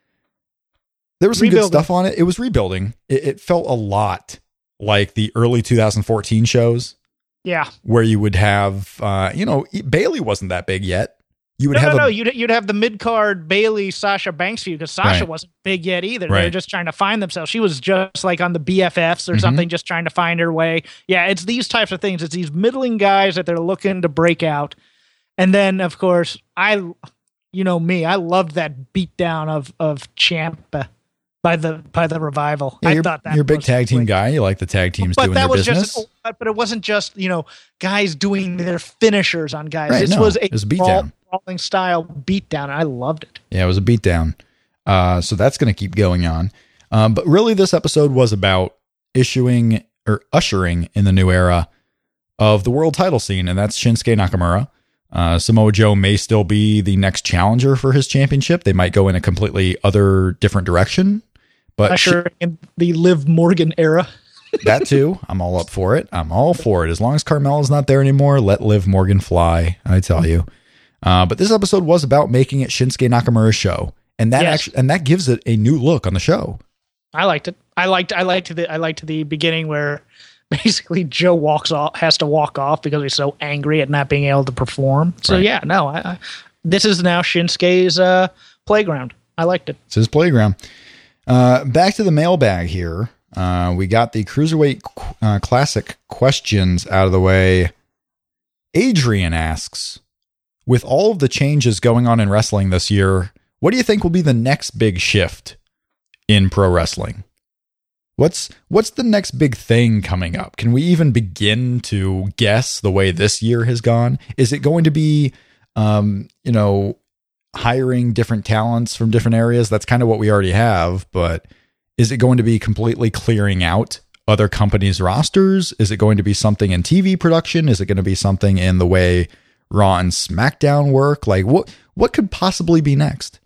there was some rebuilding. Good stuff on it. It was rebuilding. It, it felt a lot like the early two thousand fourteen shows. Yeah. Where you would have, uh, you know, Bayley wasn't that big yet. You would no, have no, a, no. You'd, you'd have the mid-card Bayley Sasha Banks feud, because Sasha right. wasn't big yet either. Right. They were just trying to find themselves. She was just like on the B F Fs or mm-hmm. something, just trying to find her way. Yeah, it's these types of things. It's these middling guys that they're looking to break out. And then, of course, I, you know me, I loved that beatdown of of Ciampa by the by the Revival. Yeah, I you're, thought that you're a big was tag team great. guy. You like the tag teams but doing that their was business. Just, but it wasn't just, you know, guys doing their finishers on guys. Right, this no, was a, it was a beatdown. brawling style beatdown. And I loved it. Yeah, it was a beatdown. Uh, so that's going to keep going on. Um, but really, this episode was about issuing or ushering in the new era of the world title scene, and that's Shinsuke Nakamura. Uh, Samoa Joe may still be the next challenger for his championship. They might go in a completely other different direction. But Usher she, in the Liv Morgan era. That too. I'm all up for it. I'm all for it. As long as Carmella's not there anymore, let Liv Morgan fly. I tell you. Uh, but this episode was about making it Shinsuke Nakamura's show, and that yes. actually and that gives it a new look on the show. I liked it. I liked. I liked the. I liked the beginning where basically Joe walks off, has to walk off because he's so angry at not being able to perform. So right. yeah, no, I, I, this is now Shinsuke's uh, playground. I liked it. It's his playground. Uh, back to the mailbag here. Uh, we got the Cruiserweight uh, Classic questions out of the way. Adrian asks, with all of the changes going on in wrestling this year, what do you think will be the next big shift in pro wrestling? What's what's the next big thing coming up? Can we even begin to guess the way this year has gone? Is it going to be, um, you know, hiring different talents from different areas? That's kind of what we already have, but is it going to be completely clearing out other companies' rosters? Is it going to be something in T V production? Is it going to be something in the way Raw and SmackDown work? Like what what could possibly be next?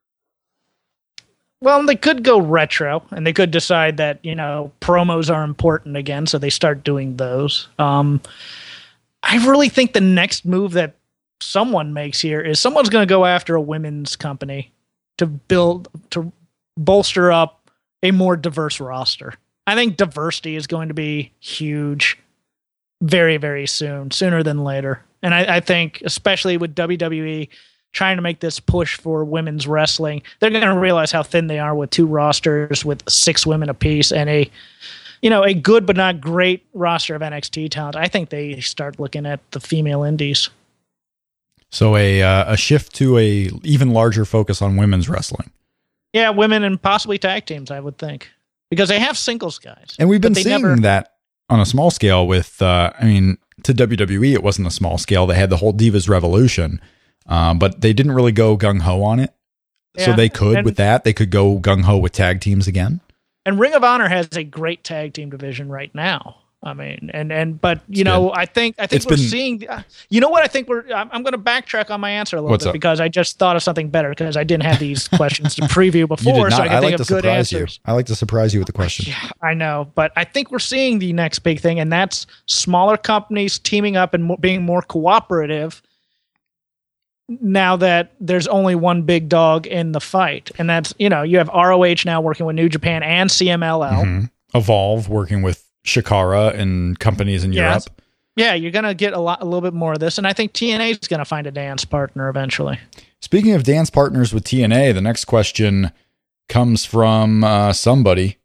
Well, they could go retro, and they could decide that, you know, promos are important again, so they start doing those. Um, I really think the next move that someone makes here is someone's going to go after a women's company to build, to bolster up a more diverse roster. I think diversity is going to be huge very, very soon, sooner than later. And I, I think, especially with W W E trying to make this push for women's wrestling, they're going to realize how thin they are with two rosters with six women apiece and a, you know, a good but not great roster of N X T talent. I think they start looking at the female indies. So a uh, a shift to a even larger focus on women's wrestling. Yeah, women and possibly tag teams, I would think, because they have singles guys. And we've been seeing never... that on a small scale with, uh, I mean, to W W E, it wasn't a small scale. They had the whole Divas Revolution, um, but they didn't really go gung-ho on it. Yeah, so they could, and, with that, they could go gung-ho with tag teams again. And Ring of Honor has a great tag team division right now. I mean, and, and, but you it's know, good. I think, I think it's we're been, seeing, uh, you know what? I think we're, I'm, I'm going to backtrack on my answer a little bit up? because I just thought of something better because I didn't have these questions to preview before. So I can I think like of good answers. You. I like to surprise you with the question. Yeah, I know, but I think we're seeing the next big thing, and that's smaller companies teaming up and mo- being more cooperative now that there's only one big dog in the fight. And that's, you know, you have R O H now working with New Japan and C M L L. Mm-hmm. Evolve working with Shikara and companies in yes. Europe. Yeah, you're going to get a lot, a little bit more of this. And I think T N A is going to find a dance partner eventually. Speaking of dance partners with T N A, the next question comes from uh, somebody.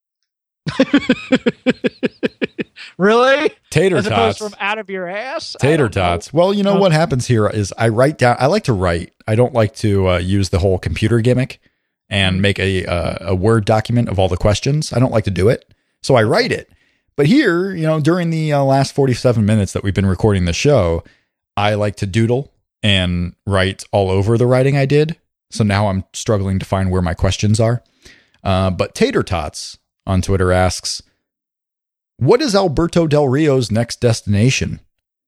Really? Tater As tots. opposed from out of your ass? Tater tots. Know. Well, you know oh. what happens here is I write down, I like to write. I don't like to uh, use the whole computer gimmick and make a, uh, a Word document of all the questions. I don't like to do it. So I write it. But here, you know, during the uh, last forty-seven minutes that we've been recording the show, I like to doodle and write all over the writing I did. So now I'm struggling to find where my questions are. Uh, but Tater Tots on Twitter asks, what is Alberto Del Rio's next destination?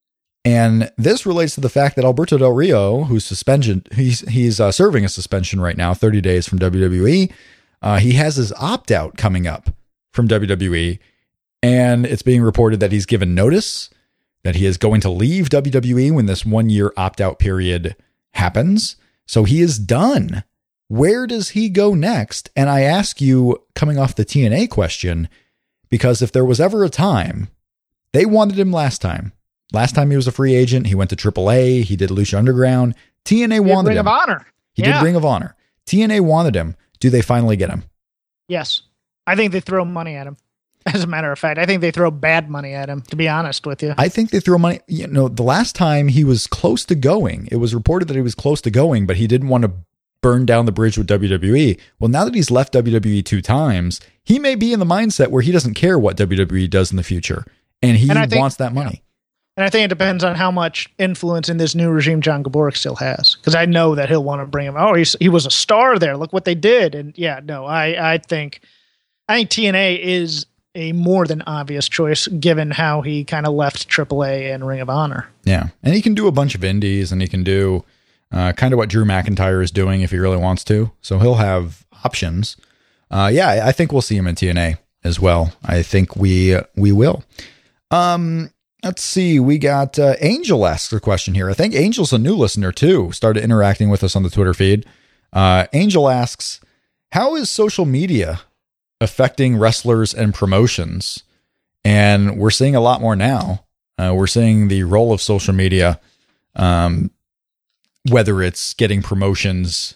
And this relates to the fact that Alberto Del Rio, who's suspension, he's he's uh, serving a suspension right now, thirty days from W W E. Uh, he has his opt-out coming up from W W E. And it's being reported that he's given notice that he is going to leave W W E when this one-year opt-out period happens. So he is done. Where does he go next? And I ask you, coming off the T N A question, because if there was ever a time, they wanted him last time. Last time he was a free agent, he went to triple A, he did Lucha Underground. T N A wanted Ring him. Ring of Honor. He yeah. did Ring of Honor. T N A wanted him. Do they finally get him? Yes. I think they throw money at him. As a matter of fact, I think they throw bad money at him, to be honest with you. I think they throw money. You know, the last time he was close to going, it was reported that he was close to going, but he didn't want to burn down the bridge with W W E. Well, now that he's left W W E two times, he may be in the mindset where he doesn't care what W W E does in the future, and he and think, wants that money. And I think it depends on how much influence in this new regime John Gaboric still has, because I know that he'll want to bring him. Oh, he's, he was a star there. Look what they did. And yeah, no, I, I think, I think T N A is a more than obvious choice given how he kind of left triple A and Ring of Honor. Yeah. And he can do a bunch of indies, and he can do uh, kind of what Drew McIntyre is doing if he really wants to. So he'll have options. Uh, yeah, I think we'll see him in T N A as well. I think we uh, we will. Um, let's see. We got uh, Angel asks a question here. I think Angel's a new listener too. Started interacting with us on the Twitter feed. Uh, Angel asks, how is social media affecting wrestlers and promotions? And we're seeing a lot more now. Uh, we're seeing the role of social media, um, whether it's getting promotions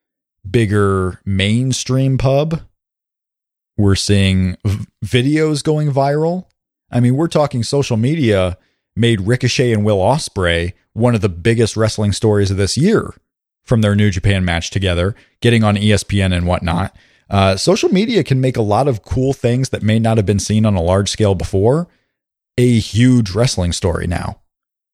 bigger mainstream pub. We're seeing v- videos going viral. I mean, we're talking social media made Ricochet and Will Ospreay one of the biggest wrestling stories of this year from their New Japan match together, getting on E S P N and whatnot. Uh, social media can make a lot of cool things that may not have been seen on a large scale before a huge wrestling story now.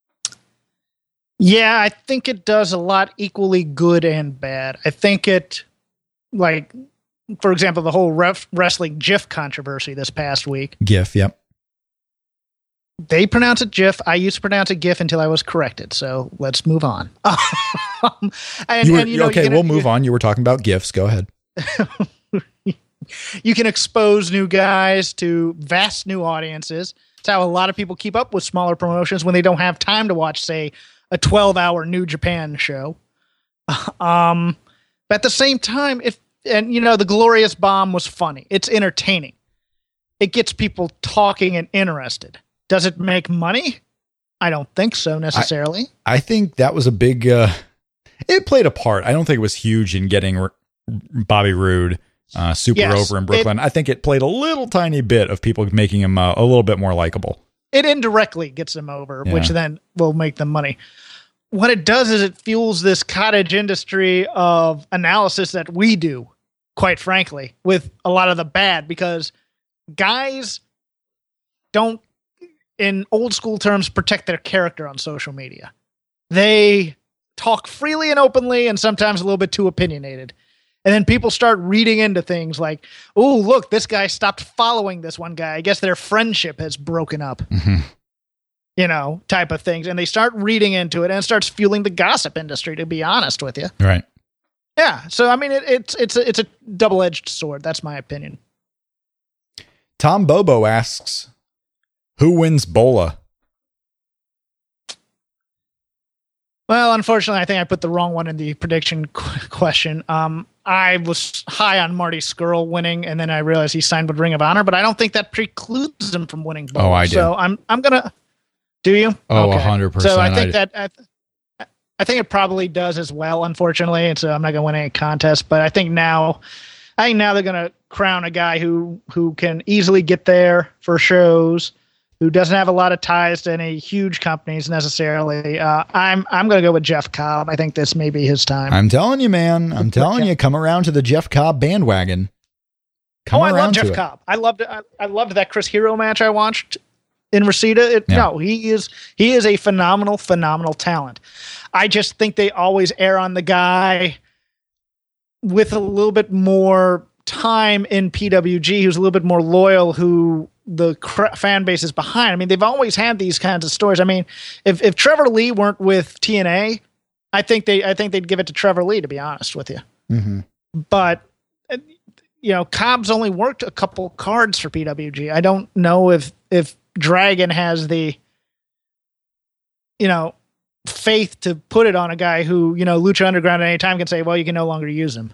Yeah, I think it does a lot equally good and bad. I think it, like, for example, the whole ref- wrestling GIF controversy this past week. GIF, yep. They pronounce it GIF. I used to pronounce it GIF until I was corrected. So let's move on. um, and, you were, and, you know, okay, gonna, we'll move on. You were talking about GIFs. Go ahead. You can expose new guys to vast new audiences. It's how a lot of people keep up with smaller promotions when they don't have time to watch, say, a twelve-hour New Japan show. Um, but at the same time, if and you know, the Glorious Bomb was funny. It's entertaining. It gets people talking and interested. Does it make money? I don't think so necessarily. I, I think that was a big. Uh, It played a part. I don't think it was huge in getting R- Bobby Roode uh, super Yes, over in Brooklyn. It, I think it played a little tiny bit of people making him uh, a little bit more likable. It indirectly gets them over, Yeah. which then will make them money. What it does is it fuels this cottage industry of analysis that we do, quite frankly, with a lot of the bad, because guys don't, in old school terms, protect their character on social media. They talk freely and openly and sometimes a little bit too opinionated. And then people start reading into things like, oh, look, this guy stopped following this one guy. I guess their friendship has broken up, Mm-hmm. you know, type of things. And they start reading into it and it starts fueling the gossip industry, to be honest with you. Right. Yeah. So, I mean, it, it's, it's, a, it's a double-edged sword. That's my opinion. Tom Bobo asks, who wins Bola? Well, unfortunately, I think I put the wrong one in the prediction qu- question. Um, I was high on Marty Scurll winning, and then I realized he signed with Ring of Honor, but I don't think that precludes him from winning both. Oh, I do. So I'm I'm gonna. Do you? Oh, Okay. one hundred percent. So I think I that I, I think it probably does as well. Unfortunately, and so I'm not gonna win any contest. But I think now, I think now they're gonna crown a guy who who can easily get there for shows, who doesn't have a lot of ties to any huge companies necessarily. Uh, I'm I'm going to go with Jeff Cobb. I think this may be his time. I'm telling you, man. I'm telling you, come around to the Jeff Cobb bandwagon. Come oh, I around love to Jeff it. Cobb. I loved I, I loved that Chris Hero match I watched in Reseda. It, Yeah. No, he is he is a phenomenal, phenomenal talent. I just think they always err on the guy with a little bit more time in P W G, who's a little bit more loyal, who the cr- fan base is behind. I mean, they've always had these kinds of stories. I mean, if if Trevor Lee weren't with T N A, I think they I think they'd give it to Trevor Lee, to be honest with you. Mm-hmm. But uh, you know, Cobb's only worked a couple cards for P W G. I don't know if if Dragon has the you know faith to put it on a guy who, you know, Lucha Underground at any time can say, well, you can no longer use him.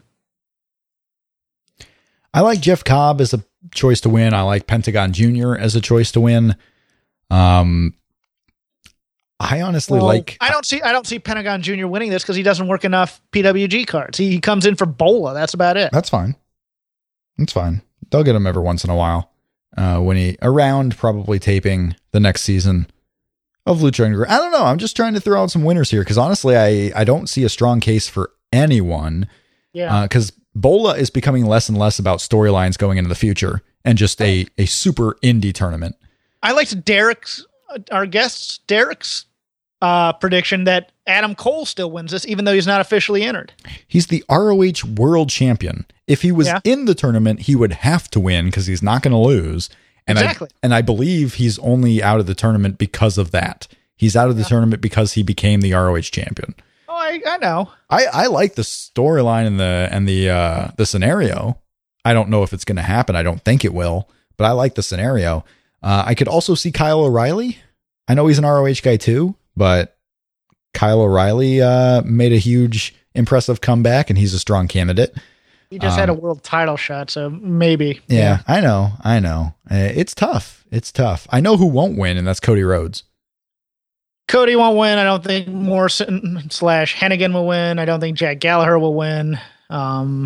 I like Jeff Cobb as a choice to win. I like Pentagon Junior as a choice to win. Um, I honestly Well, like. I don't see I don't see Pentagon Junior winning this because he doesn't work enough P W G cards. He, he comes in for Bola. That's about it. That's fine. That's fine. They'll get him every once in a while. Uh, when he around probably taping the next season of Lucha Underground. I don't know. I'm just trying to throw out some winners here because honestly, I I don't see a strong case for anyone. Yeah. Because uh, Bola is becoming less and less about storylines going into the future and just a a super indie tournament. I liked Derek's, uh, our guest's, Derek's uh, prediction that Adam Cole still wins this, even though he's not officially entered. He's the R O H world champion. If he was Yeah. in the tournament, he would have to win because he's not going to lose. And Exactly. I, and I believe he's only out of the tournament because of that. He's out of the tournament because he became the R O H champion. Oh, I, I know. I, I like the storyline and the and the uh, the scenario. I don't know if it's going to happen. I don't think it will, but I like the scenario. Uh, I could also see Kyle O'Reilly. I know he's an R O H guy too, but Kyle O'Reilly uh, made a huge, impressive comeback, and he's a strong candidate. He just Um, had a world title shot, so maybe. Yeah, I know. I know. Uh, it's tough. It's tough. I know who won't win, and that's Cody Rhodes. Cody won't win. I don't think Morrison slash Hennigan will win. I don't think Jack Gallagher will win. Um,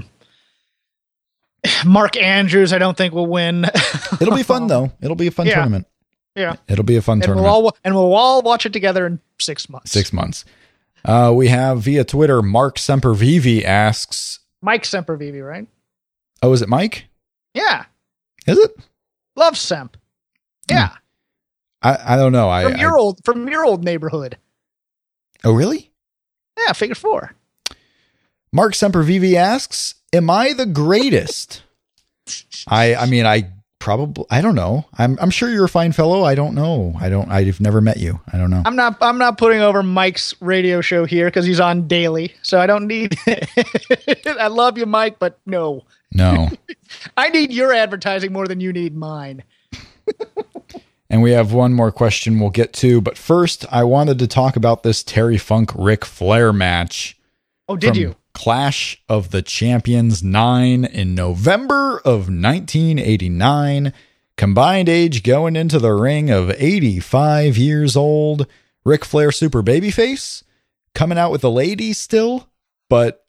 Mark Andrews, I don't think will win. It'll be fun though. It'll be a fun Yeah. tournament. Yeah, It'll be a fun and tournament. we'll all and we'll all watch it together in six months. Six months. Uh, we have via Twitter, Mark Sempervivi asks, Mike Sempervivi, right? oh, is it Mike? Yeah, Is it? love Semp. Yeah, I, I don't know. I, from your I old from your old neighborhood. Oh, really? Yeah, figure four. Mark Sempervivi asks, am I the greatest? I I mean, I probably, I don't know. I'm I'm sure you're a fine fellow. I don't know. I don't, I've never met you. I don't know. I'm not I'm not putting over Mike's radio show here because he's on daily, so I don't need. I love you, Mike, but no, No. I need your advertising more than you need mine. And we have one more question we'll get to. But first, I wanted to talk about this Terry Funk Ric Flair match. Oh, did from you? Clash of the Champions nine in November of nineteen eighty-nine. Combined age going into the ring of eighty-five years old. Ric Flair super babyface. coming out with the ladies still, but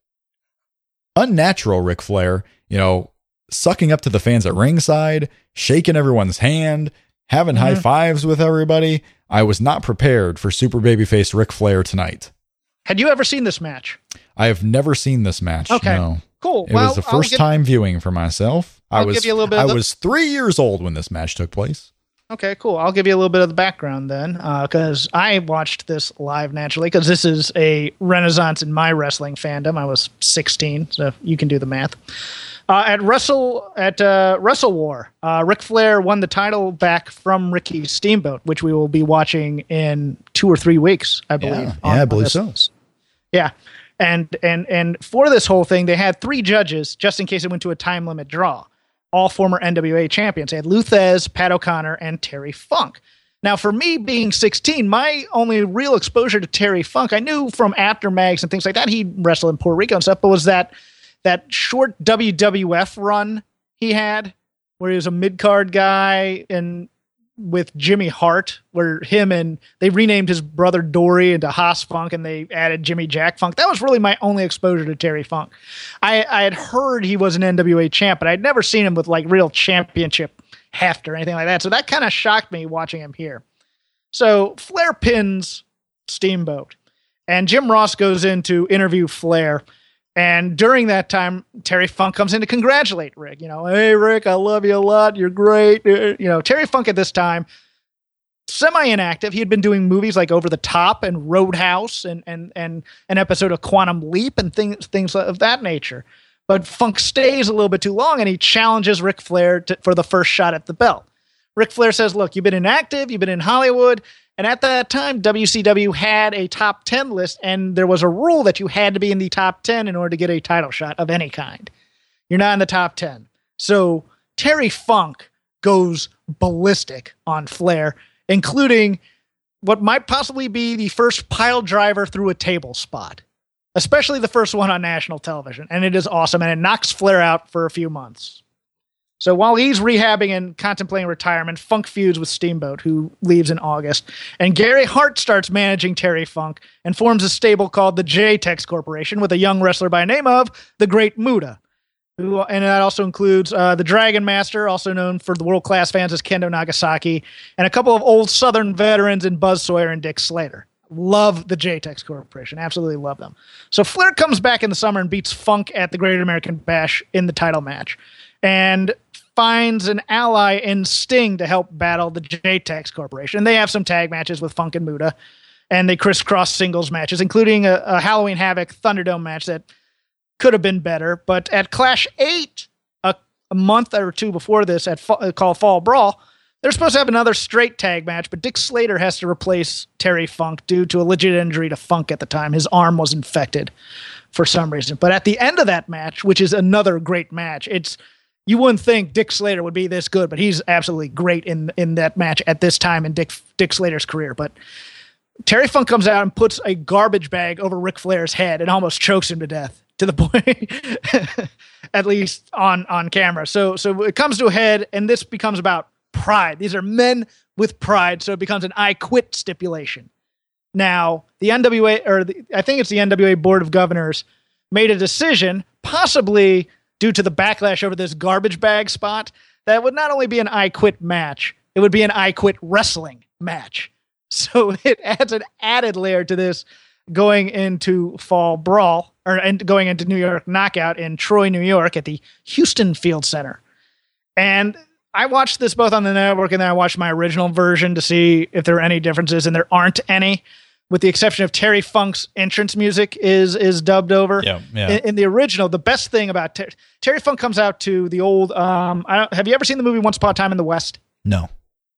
unnatural Ric Flair, you know, sucking up to the fans at ringside, shaking everyone's hand, having mm-hmm. high fives with everybody. I was not prepared for super babyface Ric Flair tonight. Had you ever seen this match? I have never seen this match. Okay, no. Cool. It well, was the first give, time viewing for myself. I'll I was give you a little bit I of the, was three years old when this match took place. Okay, cool. I'll give you a little bit of the background then, because uh, I watched this live naturally, because this is a renaissance in my wrestling fandom. I was sixteen, so you can do the math. Uh, at Wrestle at uh, Wrestle War, uh, Ric Flair won the title back from Ricky Steamboat, which we will be watching in two or three weeks, I believe. Yeah, on, yeah I believe so. Yeah, and and and for this whole thing, they had three judges just in case it went to a time limit draw. All former N W A champions. They had Lou Thesz, Pat O'Connor, and Terry Funk. Now, for me being sixteen, my only real exposure to Terry Funk, I knew from after mags and things like that, he wrestled in Puerto Rico and stuff, but was that that short W W F run he had, where he was a mid-card guy and with Jimmy Hart, where him and they renamed his brother Dory into Haas Funk and they added Jimmy Jack Funk. That was really my only exposure to Terry Funk. I, I had heard he was an N W A champ, but I'd never seen him with like real championship heft or anything like that. So that kind of shocked me watching him here. So Flair pins Steamboat and Jim Ross goes in to interview Flair. And during that time, Terry Funk comes in to congratulate Rick. You know, hey, Rick, I love you a lot. You're great. You know, Terry Funk at this time, semi-inactive. He had been doing movies like Over the Top and Roadhouse and and and an episode of Quantum Leap and things things of that nature. But Funk stays a little bit too long, and he challenges Ric Flair to, for the first shot at the belt. Ric Flair says, look, you've been inactive. You've been in Hollywood. And at that time, W C W had a top ten list, and there was a rule that you had to be in the top ten in order to get a title shot of any kind. You're not in the top ten. So Terry Funk goes ballistic on Flair, including what might possibly be the first pile driver through a table spot, especially the first one on national television. And it is awesome, and it knocks Flair out for a few months. So while he's rehabbing and contemplating retirement, Funk feuds with Steamboat, who leaves in August. And Gary Hart starts managing Terry Funk and forms a stable called the J-Tex Corporation with a young wrestler by the name of the Great Muta. Who, and that also includes uh, the Dragon Master, also known for the world-class fans as Kendo Nagasaki, and a couple of old Southern veterans in Buzz Sawyer and Dick Slater. Love the J-Tex Corporation. Absolutely love them. So Flair comes back in the summer and beats Funk at the Great American Bash in the title match. And finds an ally in Sting to help battle the J-Tex Corporation. They have some tag matches with Funk and Muta, and they crisscross singles matches, including a, a Halloween Havoc Thunderdome match that could have been better. But at Clash eight, a, a month or two before this, at fa- called Fall Brawl, they're supposed to have another straight tag match, but Dick Slater has to replace Terry Funk due to a legit injury to Funk at the time. His arm was infected for some reason. But at the end of that match, which is another great match, it's you wouldn't think Dick Slater would be this good, but he's absolutely great in in that match at this time in Dick Dick Slater's career. But Terry Funk comes out and puts a garbage bag over Ric Flair's head and almost chokes him to death, to the point, at least on, on camera. So so it comes to a head, and this becomes about pride. These are men with pride, so it becomes an I quit stipulation. Now, the N W A, or the, I think it's the N W A Board of Governors, made a decision, possibly due to the backlash over this garbage bag spot, that would not only be an I Quit match, it would be an I Quit wrestling match. So it adds an added layer to this going into Fall Brawl, or and going into New York Knockout in Troy, New York at the Houston Field Center. And I watched this both on the network, and then I watched my original version to see if there are any differences, and there aren't any. With the exception of Terry Funk's entrance music is is dubbed over. Yeah, yeah. In, in the original, the best thing about Ter- Terry Funk comes out to the old. Um, I don't, have you ever seen the movie Once Upon a Time in the West? No.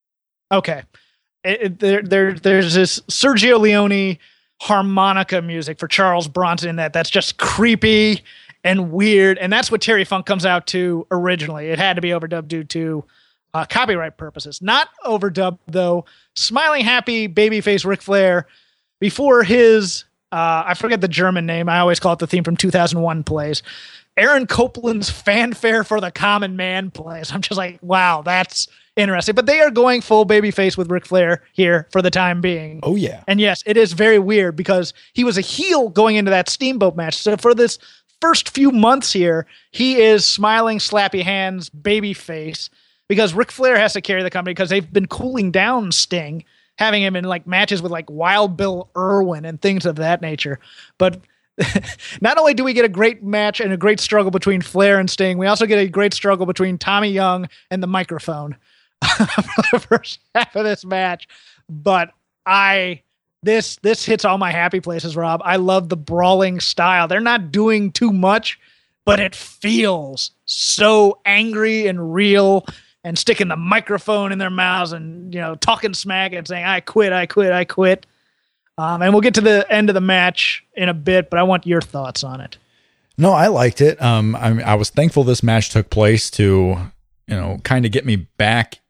Okay. It, it, there, there, there's this Sergio Leone harmonica music for Charles Bronson in that. That's just creepy and weird, and that's what Terry Funk comes out to originally. It had to be overdubbed due to uh, copyright purposes. Not overdubbed though. Smiling, happy babyface Ric Flair. Before his, uh, I forget the German name. I always call it the theme from two thousand one plays. Aaron Copland's Fanfare for the Common Man plays. I'm just like, wow, that's interesting. But they are going full babyface with Ric Flair here for the time being. Oh, yeah. And yes, it is very weird because he was a heel going into that Steamboat match. So for this first few months here, he is smiling, slappy hands, babyface, because Ric Flair has to carry the company because they've been cooling down Sting, having him in like matches with like Wild Bill Irwin and things of that nature. But not only do we get a great match and a great struggle between Flair and Sting, we also get a great struggle between Tommy Young and the microphone for the first half of this match. But I, this, this hits all my happy places, Rob. I love the brawling style. They're not doing too much, but it feels so angry and real, and sticking the microphone in their mouths and, you know, talking smack and saying, I quit, I quit, I quit. Um, and we'll get to the end of the match in a bit, but I want your thoughts on it. No, I liked it. Um, I, I was thankful this match took place to, you know, kind of get me back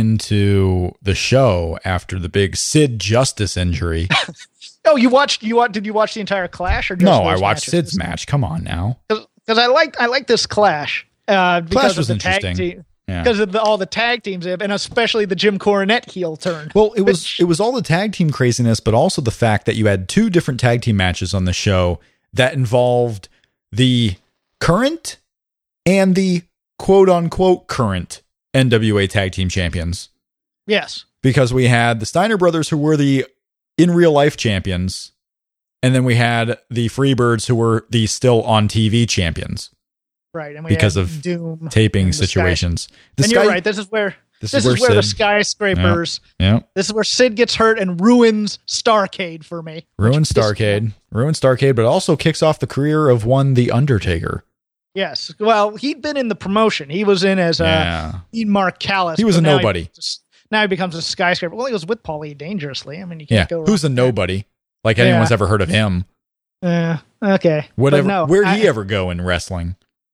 into the show after the big Sid Justice injury. Oh, you watched, you watched, did you watch the entire Clash or just No, I watched matches? Sid's match. Come on now. Because I liked, I liked this Clash. Uh, because Clash of was the tag interesting. team. Yeah. Because of the, all the tag teams, they have, and especially the Jim Cornette heel turn. Well, it was it was all the tag team craziness, but also the fact that you had two different tag team matches on the show that involved the current and the quote unquote current N W A tag team champions. Yes. Because we had the Steiner brothers, who were the in real life champions, and then we had the Freebirds, who were the still on T V champions. Right, and we because had of Doom taping the situations. Sky- The and Sky- you're right. This is where This, this, is where, is where the Sid, skyscrapers. yeah, This is where Sid gets hurt and ruins Starrcade for me. ruins Which- Starrcade, ruins Starrcade, but also kicks off the career of one the Undertaker. Yes. Well, he'd been in the promotion. He was in as uh, Yeah. Dean Mark Callis. He was but a now nobody. He just, now he becomes a skyscraper. Well, he was with Paulie Dangerously. I mean, you Yeah, can't go wrong. who's a with that. nobody? Like anyone's Yeah. ever heard of him? Yeah. Okay. Whatever. But no, Where'd I, he ever go in wrestling?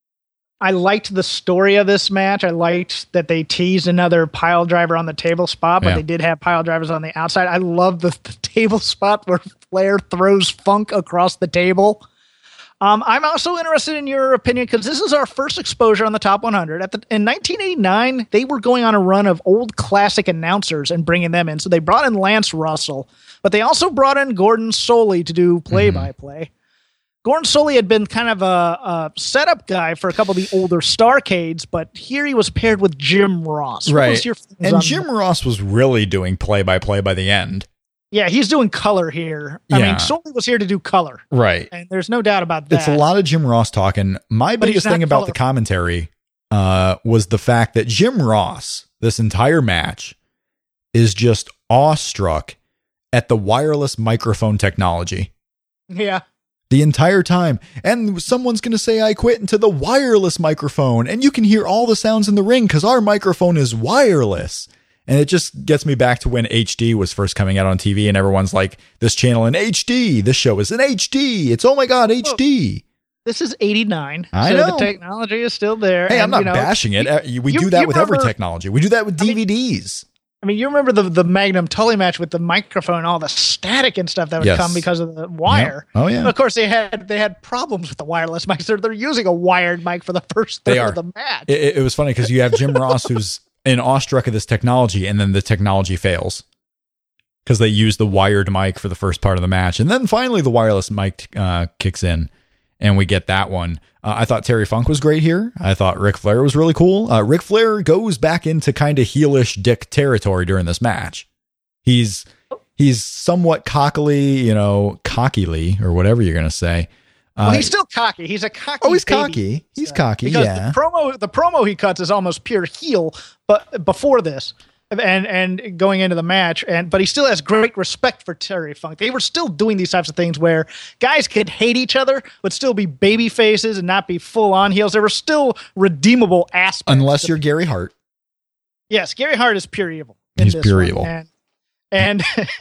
I liked the story of this match. I liked that they teased another pile driver on the table spot, but Yeah. they did have pile drivers on the outside. I love the, the table spot where Flair throws Funk across the table. Um, I'm also interested in your opinion because this is our first exposure on the Top one hundred. At the, in nineteen eighty-nine, they were going on a run of old classic announcers and bringing them in. So they brought in Lance Russell, but they also brought in Gordon Soley to do play-by-play. Gordon Soley had been kind of a, a setup guy for a couple of the older Starrcades, but here he was paired with Jim Ross. What Right. was your feelings And on Jim that? Ross was really doing play by play by the end. Yeah, he's doing color here. I Yeah. mean, Soley was here to do color, Right. and there's no doubt about that. It's a lot of Jim Ross talking. My But he's biggest not thing about the colorful. commentary uh, was the fact that Jim Ross, this entire match, is just awestruck at the wireless microphone technology. Yeah. The entire time. And someone's going to say, I quit into the wireless microphone. And you can hear all the sounds in the ring because our microphone is wireless. And it just gets me back to when H D was first coming out on T V and everyone's like, this channel in H D, this show is in H D. It's, oh my God, H D. This is eighty-nine. I so know. the technology is still there. Hey, and, I'm not you know, bashing it. Uh, We you- do that you with every remember- technology. We do that with I mean- D V Ds. I mean, you remember the the Magnum Tully match with the microphone, all the static and stuff that would Yes. come because of the wire. Yeah. Oh, yeah. But of course, they had they had problems with the wireless mics. They're, they're using a wired mic for the first They third are. of the match. It, it was funny because you have Jim Ross who's in awestruck of this technology, and then the technology fails because they use the wired mic for the first part of the match, and then finally the wireless mic uh, kicks in, and we get that one. Uh, I thought Terry Funk was great here. I thought Ric Flair was really cool. Uh, Ric Flair goes back into kind of heelish dick territory during this match. He's he's somewhat cockily, you know, cockily or whatever you're gonna say. Uh, well, he's still cocky. He's a cocky. oh, he's baby. cocky. He's So- cocky. because Yeah. the promo the promo he cuts is almost pure heel, but before this. And and going into the match, and but he still has great respect for Terry Funk. They were still doing these types of things where guys could hate each other, but still be baby faces and not be full on heels. There were still redeemable aspects. Unless to- you're Gary Hart. yes, Gary Hart is pure evil. in He's this pure one. evil. and and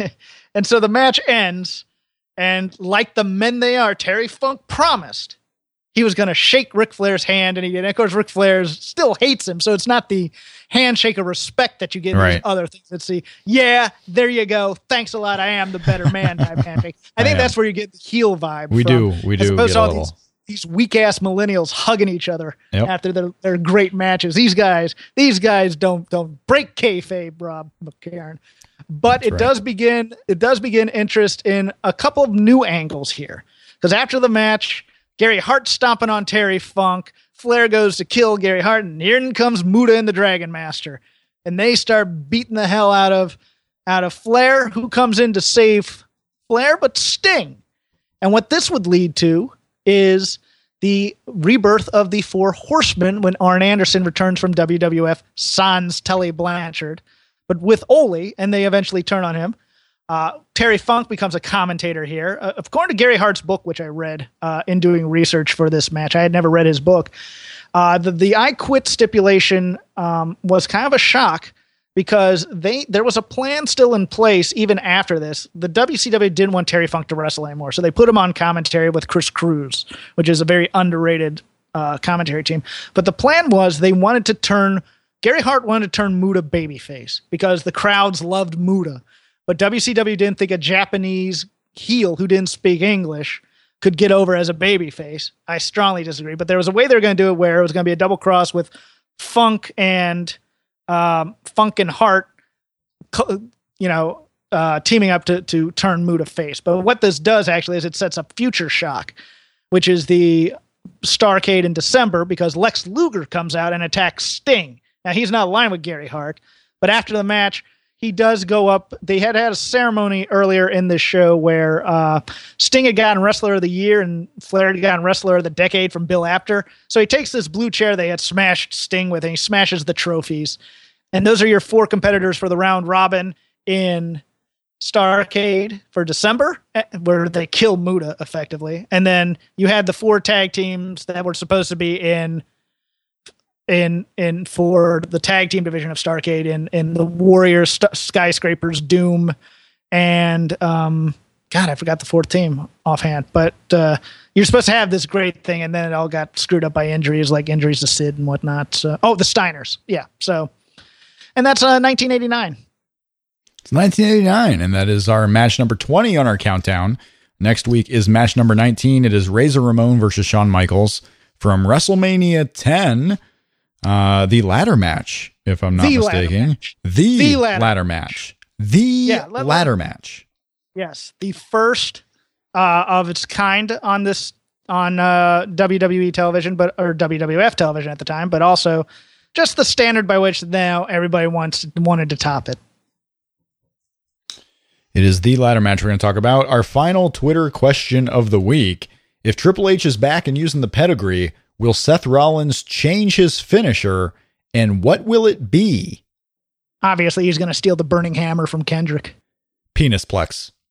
and so the match ends, and like the men they are, Terry Funk promised he was going to shake Ric Flair's hand, and he and of course Ric Flair still hates him, so it's not the handshake of respect that you get in Right. these other things. It's the yeah, there you go, thanks a lot, I am the better man type handshake. I I think am. that's where you get the heel vibe. We from, do. We as do opposed get to a all little. these these weak ass millennials hugging each other Yep. after their, their great matches. These guys, these guys don't don't break kayfabe, Rob McCarron. But That's it right. does begin it does begin interest in a couple of new angles here. Because after the match, Gary Hart stomping on Terry Funk, Flair goes to kill Gary Hart, and here comes Muta and the Dragon Master. And they start beating the hell out of out of Flair, who comes in to save Flair, but Sting. And what this would lead to is the rebirth of the Four Horsemen when Arn Anderson returns from W W F sans Tully Blanchard, but with Ole, and they eventually turn on him. Uh, Terry Funk becomes a commentator here. Uh, according to Gary Hart's book, which I read uh, in doing research for this match, I had never read his book. Uh, the, the I Quit stipulation um, was kind of a shock because they there was a plan still in place even after this. The W C W didn't want Terry Funk to wrestle anymore, so they put him on commentary with Chris Cruz, which is a very underrated uh, commentary team. But the plan was they wanted to turn Gary Hart wanted to turn Muta babyface because the crowds loved Muta, but W C W didn't think a Japanese heel who didn't speak English could get over as a babyface. I strongly disagree, but there was a way they were going to do it where it was going to be a double cross with Funk and um, Funk and Hart, you know, uh, teaming up to to turn Muta face. But what this does actually is it sets up Future Shock, which is the Starrcade in December, because Lex Luger comes out and attacks Sting. Now he's not aligned with Gary Hart, but after the match, he does go up. They had had a ceremony earlier in this show where uh, Sting had gotten Wrestler of the Year and Flair had gotten Wrestler of the Decade from Bill Apter. So he takes this blue chair they had smashed Sting with and he smashes the trophies. And those are your four competitors for the round robin in Starrcade for December, where they kill Muta effectively. And then you had the four tag teams that were supposed to be in in in for the tag team division of Starrcade in in the Warriors, St- Skyscrapers, Doom, and um God, I forgot the fourth team offhand. But uh, you're supposed to have this great thing, and then it all got screwed up by injuries, like injuries to Sid and whatnot. So, oh, the Steiners, yeah. So, and that's uh, nineteen eighty-nine. It's nineteen eighty-nine, and that is our match number twenty on our countdown. Next week is match number nineteen. It is Razor Ramon versus Shawn Michaels from WrestleMania ten. Uh, the ladder match, if I'm not The ladder mistaken. match. The, The ladder ladder match. The Yeah, let- ladder match. Yes, the first uh, of its kind on this on uh, W W E television, but or W W F television at the time, but also just the standard by which now everybody wants wanted to top it. It is the ladder match we're going to talk about. Our final Twitter question of the week. If Triple H is back and using the pedigree, will Seth Rollins change his finisher, and what will it be? Obviously, he's going to steal the burning hammer from Kendrick. Penisplex.